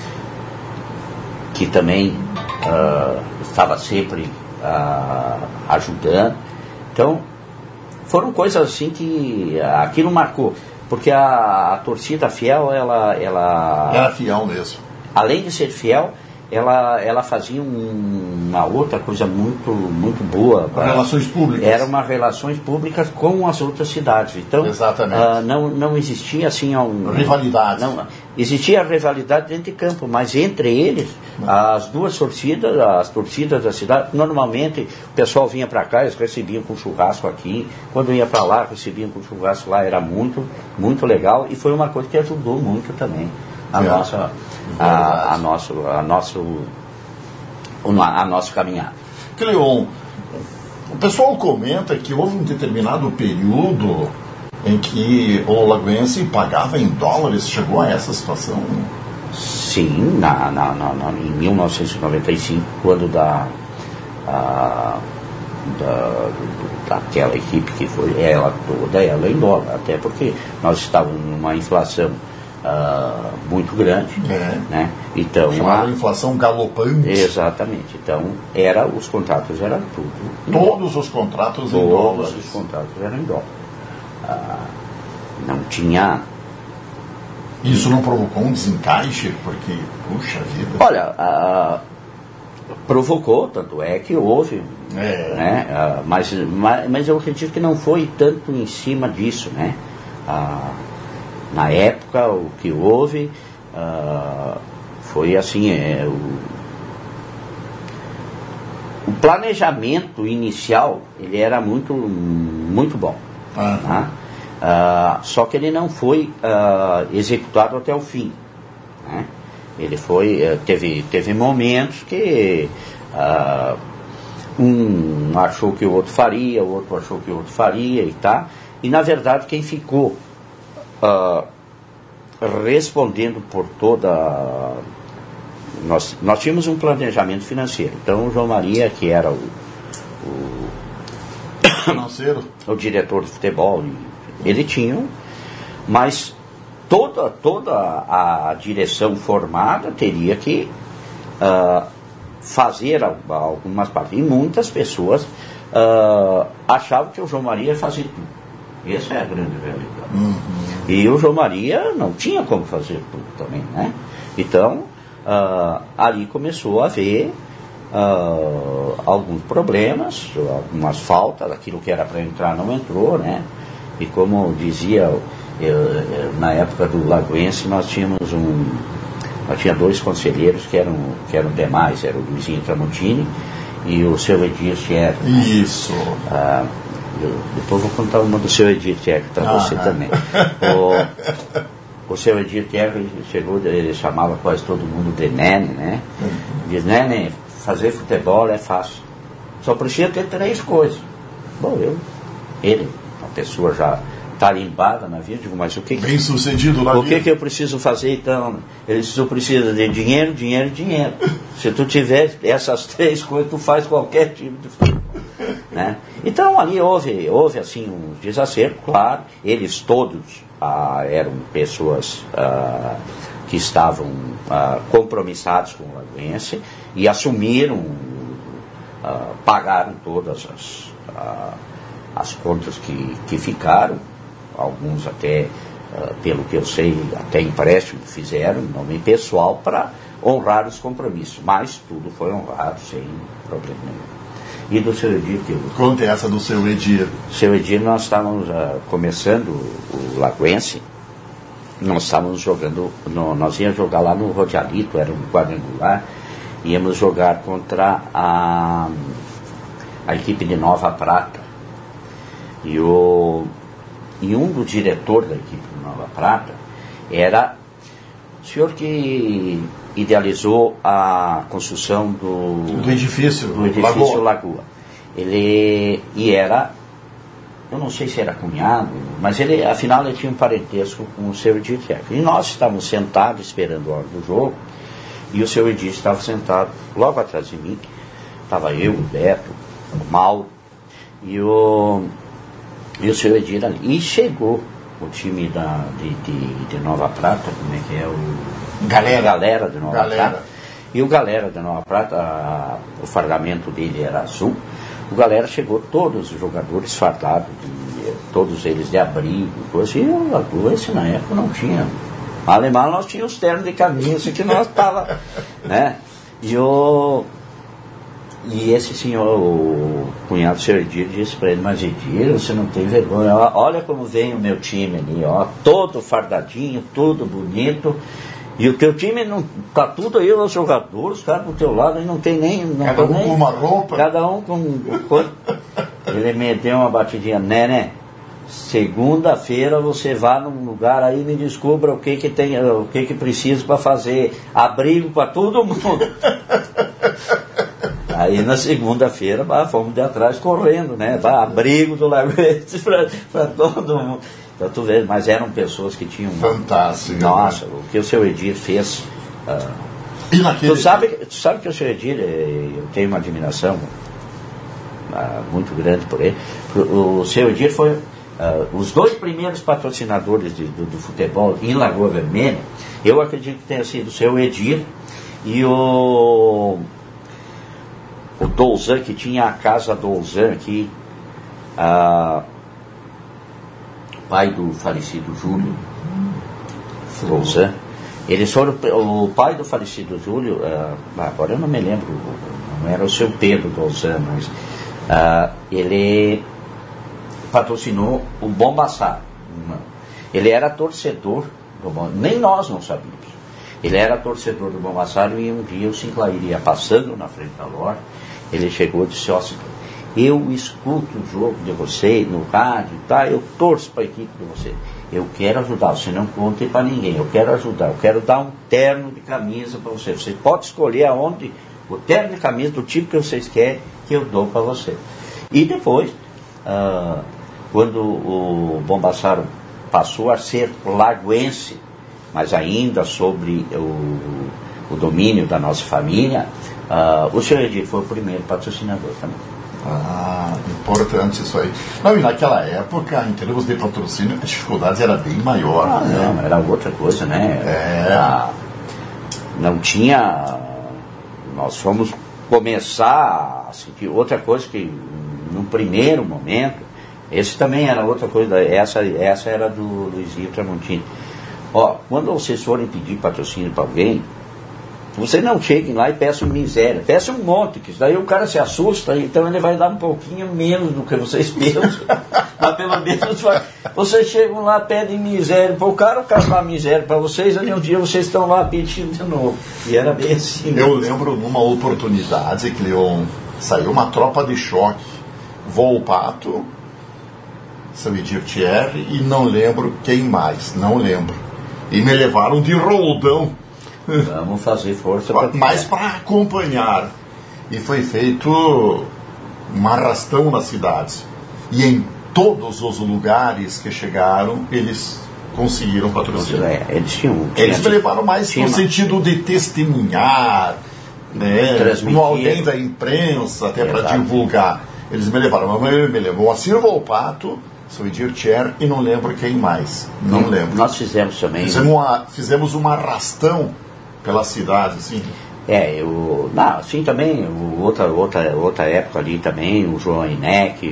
que também uh, estava sempre uh, ajudando. Então, foram coisas assim que aquilo marcou. Porque a, a torcida fiel, ela, ela... Era fiel mesmo. Além de ser fiel, ela, ela fazia um, uma outra coisa muito, muito boa. Pra, relações públicas. Era uma relações públicas com as outras cidades. Então, exatamente. Uh, não, não existia assim... Um, rivalidade. Não, existia a rivalidade dentro de campo, mas entre eles, não. as duas torcidas, as torcidas da cidade, normalmente o pessoal vinha para cá, eles recebiam com churrasco aqui, quando ia para lá, recebiam com churrasco lá, era muito, muito legal, e foi uma coisa que ajudou muito também a é. nossa... A, a, nosso, a, nosso, a nosso caminhar. Cleon, o pessoal comenta que houve um determinado período em que o Lagoense pagava em dólares. Chegou a essa situação? Sim, na, na, na, na, em mil novecentos e noventa e cinco, quando da, a, da, daquela equipe que foi ela toda, ela em dólar, até porque nós estávamos numa inflação uh, muito grande, é. né? Então chamada a inflação galopante. Exatamente. Então era os contratos eram tudo. Todos os contratos Todos em dólares. Todos os contratos eram em dólar. Uh, não tinha. Isso não provocou um desencaixe? Porque, puxa vida. Olha, uh, provocou, tanto é que houve, é. né? Uh, mas, mas, mas eu acredito que não foi tanto em cima disso, né? Uh, na época, o que houve uh, foi assim, é, o, o planejamento inicial, ele era muito, muito bom. Uhum. Tá? Uh, só que ele não foi uh, executado até o fim, né? Ele foi, uh, teve, teve momentos que uh, um achou que o outro faria, o outro achou que o outro faria e tá, e na verdade quem ficou uh, respondendo por toda, nós, nós tínhamos um planejamento financeiro, então o João Maria, que era o, o financeiro, o diretor de futebol, ele tinha, mas toda, toda a direção formada teria que uh, fazer algumas partes. E muitas pessoas uh, achavam que o João Maria ia fazer tudo. Essa é a grande realidade. Uhum. E o João Maria não tinha como fazer tudo também, né? Então, uh, ali começou a haver uh, alguns problemas, algumas faltas, aquilo que era para entrar não entrou, né? E como dizia, eu, eu, na época do Lagoense, nós tínhamos um. Nós tínhamos dois conselheiros que eram, que eram demais, era o Luizinho Tramontini e o seu Edir Thierry. Isso. Ah, eu, depois vou contar uma do seu Edir Thierry para ah, você ah. também. O, o seu Edir Thierry chegou, ele chamava quase todo mundo de Nene, né? Diz, Nene, fazer futebol é fácil. Só precisa ter três coisas. Bom, eu, ele. A pessoa já tarimbada na vida, digo, mas o que bem sucedido na o vida. que que eu preciso fazer então? Ele disse, tu precisa de dinheiro, dinheiro, dinheiro. Se tu tiver essas três coisas, tu faz qualquer tipo de futebol, né? Então ali houve, houve assim um desacerto, claro, eles todos ah, eram pessoas ah, que estavam ah, compromissados com o Lagoense e assumiram, ah, pagaram todas as ah, as contas que, que ficaram, alguns até, uh, pelo que eu sei, até empréstimo fizeram, em nome pessoal, para honrar os compromissos, mas tudo foi honrado sem problema nenhum. E do seu Edir, que eu... Conte essa do seu Edir. Seu Edir, nós estávamos uh, começando o Lagoense, nós estávamos jogando, no, nós íamos jogar lá no Rodialito, era um quadrangular, íamos jogar contra a, a equipe de Nova Prata. E, o, e um do diretor da equipe de Nova Prata era o senhor que idealizou a construção do, do edifício, do edifício Lagoa. Lagoa. Ele, e era, eu não sei se era cunhado, mas ele, afinal ele tinha um parentesco com o seu Edir Thierry. E nós estávamos sentados esperando a hora do jogo, e o seu Edir estava sentado logo atrás de mim. Estava eu, o Beto, o Mauro, e o... E o senhor Edir ali. E chegou o time da, de, de, de Nova Prata, como é que é o... Galera. Galera de Nova Galera. Prata. E o Galera de Nova Prata, a, o fardamento dele era azul. O Galera chegou, todos os jogadores fardados, de, todos eles de abrigo, coisa. E o Lagoense na época não tinha. Alemão nós tínhamos os ternos de camisa que nós estava, né? E o... E esse senhor, o cunhado do senhor Edir, disse para ele, mas Edir, você não tem vergonha, olha como vem o meu time ali, ó, todo fardadinho, tudo bonito, e o teu time não tá tudo aí, os jogadores, os caras do teu lado, e não tem nem... Não cada um nem, com uma roupa. Cada um com... Ele me deu uma batidinha, né, né? Segunda-feira você vá num lugar aí e me descubra o que que tem, o que que precisa para fazer abrigo para todo mundo. Aí na segunda-feira, bah, fomos de atrás correndo, né? Bah, abrigo do Lagoense para todo mundo. Então, tu vê, mas eram pessoas que tinham... Fantástico. Nossa, né? o que o seu Edir fez... Uh, e naquele... tu, sabe, tu sabe que o seu Edir, eu tenho uma admiração uh, muito grande por ele. O seu Edir foi uh, os dois primeiros patrocinadores de, do, do futebol em Lagoa Vermelha. Eu acredito que tenha sido o seu Edir e o, o Douzan, que tinha a casa Douzan aqui, uh, pai do falecido Júlio Douzan. Eles foram, o pai do falecido Júlio, uh, agora eu não me lembro, não era o seu Pedro Douzan, mas uh, ele patrocinou o Bombassar. Ele era torcedor do Bombassar, nem nós não sabíamos. Ele era torcedor do Bombassar e um dia o Sinclair ia passando na frente da loja, ele chegou e disse: ó, eu escuto o jogo de você no rádio, tá? Eu torço para a equipe de você. Eu quero ajudar, você não conte para ninguém. Eu quero ajudar, eu quero dar um terno de camisa para você. Você pode escolher aonde, o terno de camisa do tipo que vocês querem, que eu dou para você. E depois, ah, quando o Bombassaro passou a ser lagoense, mas ainda sobre o, o domínio da nossa família, ah, o senhor Edir foi o primeiro patrocinador também. Ah, importante isso aí. Não, e naquela época, em termos de patrocínio, a dificuldade era bem maior. Ah, né? Não, era outra coisa, né? É. Era, não tinha. Nós fomos começar a sentir outra coisa que, no primeiro momento, esse também era outra coisa, essa, essa era do Luizinho Tramontini. Ó, quando vocês forem pedir patrocínio para alguém, vocês não cheguem lá e peçam miséria, peçam um monte, que daí o cara se assusta, então ele vai dar um pouquinho menos do que vocês pensam. Mas pelo menos vai, vocês chegam lá, pedem miséria para o cara, o cara dá miséria para vocês, aí um dia vocês estão lá pedindo de novo. E era bem assim. Eu lembro numa oportunidade que Leon, saiu uma tropa de choque, Volpato, seu Edir Thierry e não lembro quem mais, não lembro. E me levaram de roldão. Vamos fazer força para mas para acompanhar. E foi feito um arrastão na cidade. E em todos os lugares que chegaram, eles conseguiram patrocinar. É, eles tinham, eles me levaram mais tinha, no sentido de testemunhar, né, como alguém da imprensa, até para divulgar. Eles me levaram. Me, me levou a Silva Volpato, seu Edir Thierry e não lembro quem mais. Não Sim, lembro. Nós fizemos também. Fizemos uma, fizemos uma arrastão pela cidade, assim. É, eu. Não, assim também, o, outra, outra, outra época ali também, o João Inec,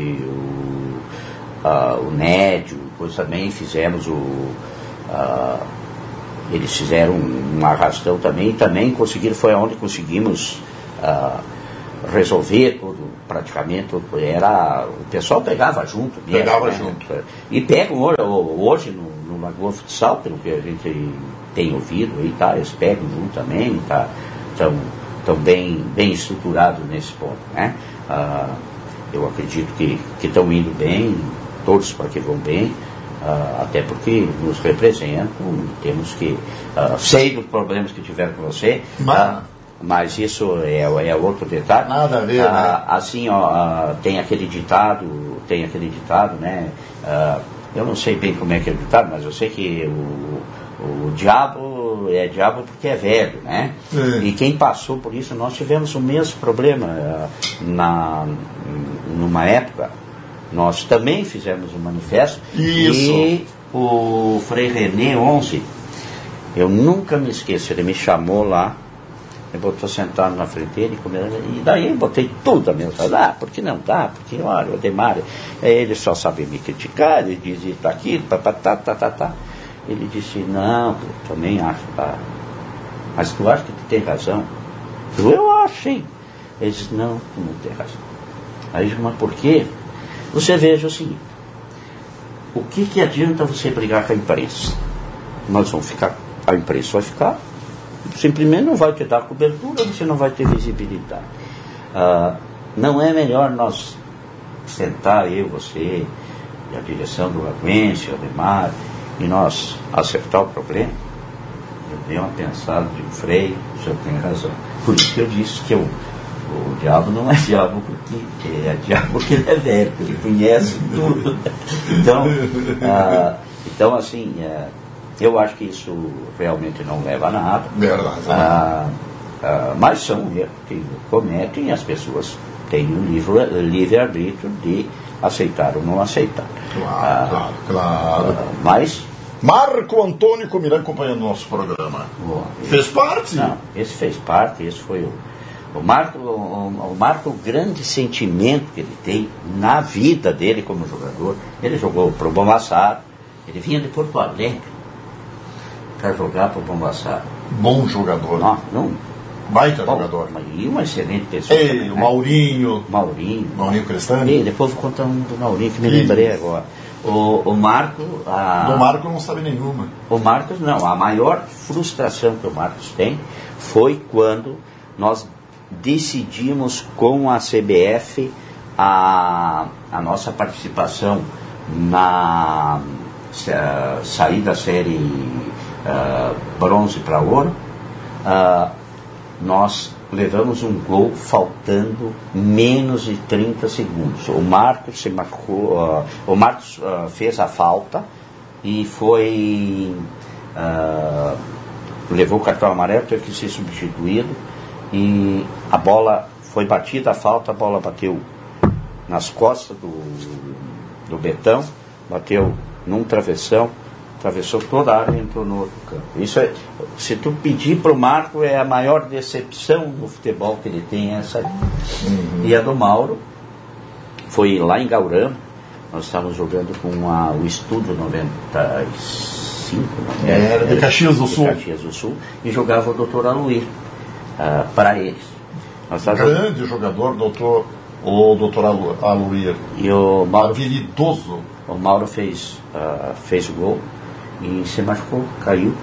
o, uh, o Nédio, depois também fizemos o. Uh, eles fizeram um arrastão também, e também conseguiram, foi onde conseguimos uh, resolver tudo, praticamente tudo. Era, o pessoal pegava junto mesmo, Pegava né? junto. E pegam hoje, hoje no, no Lagoa Futsal, pelo que a gente tem ouvido aí, tá? Eles pegam junto também, tá? Estão tão bem, bem estruturados nesse ponto, né? Ah, eu acredito que estão indo bem, todos para que vão bem, ah, até porque nos representam, temos que, ah, sei dos problemas que tiveram com você, mas, ah, mas isso é, é outro detalhe. Nada a ver, ah, né? Assim, ó, ah, tem aquele ditado, tem aquele ditado, né? Ah, eu não sei bem como é que é o ditado, mas eu sei que o O diabo é diabo porque é velho, né? É. E quem passou por isso, nós tivemos o mesmo problema. Na, numa época, nós também fizemos um manifesto. Isso. E o Frei René onze, eu nunca me esqueço, ele me chamou lá, me botou sentado na frente dele, e daí eu botei tudo a mesma coisa. Ah, porque não dá, porque olha, o Demar, ele só sabe me criticar, ele diz isso, aquilo, tá, tá, tá, tá, tá, tá. Ele disse: não, eu também acho, tá? Mas tu acha que tu tem razão? Eu, eu acho, sim. Ele disse: não, tu não tem razão. Aí eu disse: mas por quê? Você veja o seguinte: o que, que adianta você brigar com a imprensa? Nós vamos ficar, a imprensa vai ficar, simplesmente não vai te dar cobertura, você não vai ter visibilidade. Ah, não é melhor nós sentar, eu, você, e a direção do Lagoense, o Ademar, e nós acertar o problema? Eu dei uma pensada de freio, o senhor tem razão. Por isso que eu disse que eu, o diabo não é diabo porque é diabo porque ele é velho, porque ele conhece tudo. Então, ah, então assim, é, eu acho que isso realmente não leva a nada. Verdade. Ah, ah, mas são erros que cometem e as pessoas tem o livre, livre-arbítrio de aceitar ou não aceitar. Claro, ah, claro, claro. Ah, mas... Marco Antônio Comirã acompanhando o nosso programa. Bom, fez parte? Não, esse fez parte, esse foi o... O Marco, o, o Marco, o grande sentimento que ele tem na vida dele como jogador, ele jogou para o Bombassar, ele vinha de Porto Alegre para jogar para o Bombassar. Bom jogador. Não, não, Baita bom, jogador. E uma excelente pessoa. Ei, também, o né? Maurinho. Maurinho. Maurinho Cristani. E depois vou contar um do Maurinho que me Que lembrei isso? agora. O, o Marco... A, Do Marco não sabe nenhuma. O Marcos não. A maior frustração que o Marcos tem foi quando nós decidimos com a C B F a, a nossa participação na uh, sair da série uh, bronze para ouro. Uh, nós levamos um gol faltando menos de trinta segundos. O Marcos se marcou, uh, o Marcos uh, fez a falta e foi uh, levou o cartão amarelo, teve que ser substituído. E a bola foi batida, a falta, a bola bateu nas costas do, do Betão, bateu num travessão, atravessou toda a área e entrou no outro campo. Isso é, se tu pedir para o Marco, é a maior decepção no futebol que ele tem, essa aí. Uhum. E a do Mauro foi lá em Gaurama, nós estávamos jogando com a, o Estúdio noventa e cinco, não é? Era de Caxias do de Sul. Caxias do Sul, e jogava o doutor Aluir. Uh, para eles. Nós grande jogador, doutor, o doutor Aluir. E o Mauro, habilidoso. O Mauro fez, uh, fez o gol e se machucou, caiu.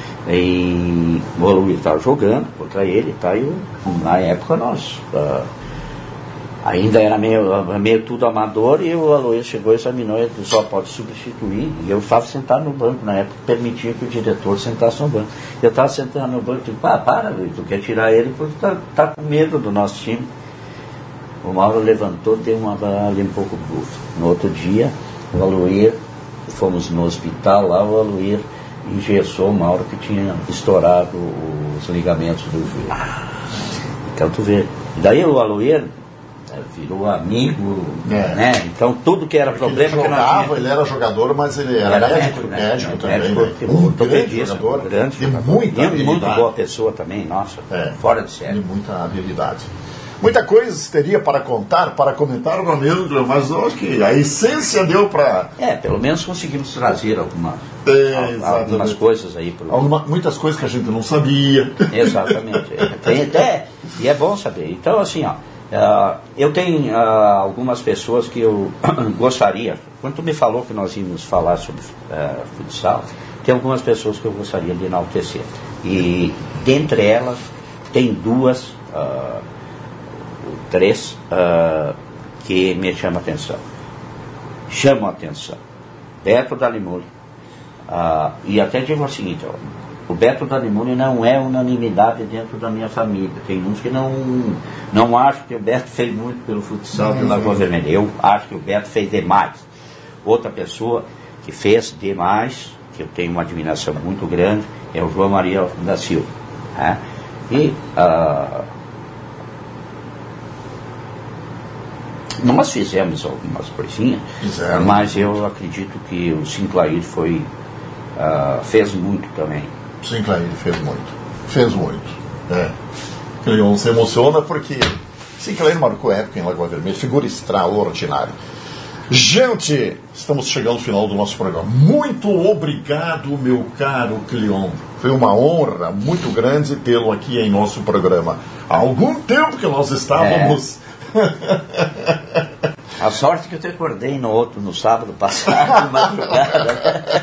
E o Aluir estava jogando contra ele, tá, e na época nós uh, ainda era meio, meio tudo amador, e o Aluir chegou e examinou, ele só pode substituir. E eu estava sentado no banco, na época permitia que o diretor sentasse no banco. Eu estava sentado no banco e disse, ah, para, tu quer tirar ele porque tá, tá com medo do nosso time. O Mauro levantou, deu uma ali um pouco bufa. No outro dia, o Aluir, fomos no hospital lá, o Aluir engessou o Mauro, que tinha estourado os ligamentos do joelho. Então tu vê. Daí o Aluir virou amigo, é. né? Então tudo que era problema... Ele jogava, que nós tinha... ele era jogador, mas ele era, era médico, médico, né? médico também. Médico, né? Um grande jogador, grande de jogador. muita e habilidade. Muito boa pessoa também, nossa, é. fora de série. De muita habilidade. Muita coisa teria para contar, para comentar, meu amigo, mas eu acho que a essência deu para... É, pelo menos conseguimos trazer algumas, é, algumas coisas aí. Pro... Alguma, muitas coisas que a gente não sabia. Exatamente. Tem até, e é bom saber. Então, assim, ó, uh, eu tenho uh, algumas pessoas que eu gostaria, quando tu me falou que nós íamos falar sobre uh, futsal, tem algumas pessoas que eu gostaria de enaltecer. E, dentre elas, tem duas... Uh, três uh, que me chamam a atenção. Chamam a atenção. Beto Dalimoni. Uh, e até digo o seguinte, ó, o Beto Dalimoni não é unanimidade dentro da minha família. Tem uns que não, não acham que o Beto fez muito pelo futsal de Lagoa Vermelha. Eu acho que o Beto fez demais. Outra pessoa que fez demais, que eu tenho uma admiração muito grande, é o João Maria da Silva. Né? E... Uh, nós fizemos algumas coisinhas, Fizemos. mas eu acredito que o Sinclair foi, uh, fez muito também. O Sinclair fez muito. Fez muito. É. Cleon se emociona porque Sinclair marcou época em Lagoa Vermelha, figura extraordinária. Gente, estamos chegando ao final do nosso programa. Muito obrigado, meu caro Cleon. Foi uma honra muito grande tê-lo aqui em nosso programa. Há algum tempo que nós estávamos... É. A sorte que eu te acordei no outro, no sábado passado, madrugada.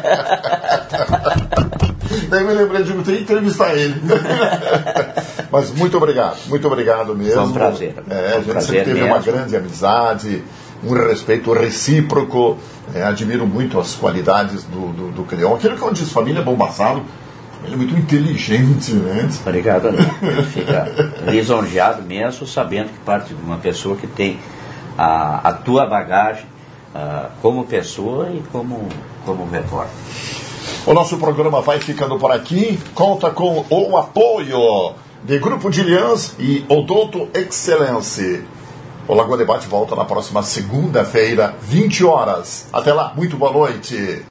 Daí me lembrei de ter que entrevistar ele. Mas muito obrigado, muito obrigado mesmo. Foi um prazer. É, a gente um prazer sempre teve mesmo. uma grande amizade, um respeito recíproco. É, admiro muito as qualidades do, do, do Cleon. Aquilo que eu disse, família Bombassado. Ele é muito inteligente, né? Obrigado, fica lisonjeado mesmo, sabendo que parte de uma pessoa que tem a, a tua bagagem uh, como pessoa e como, como repórter. O nosso programa vai ficando por aqui. Conta com o apoio de Grupo de Lians e Odonto Excelência. O Lagoa Debate volta na próxima segunda-feira, vinte horas. Até lá, muito boa noite.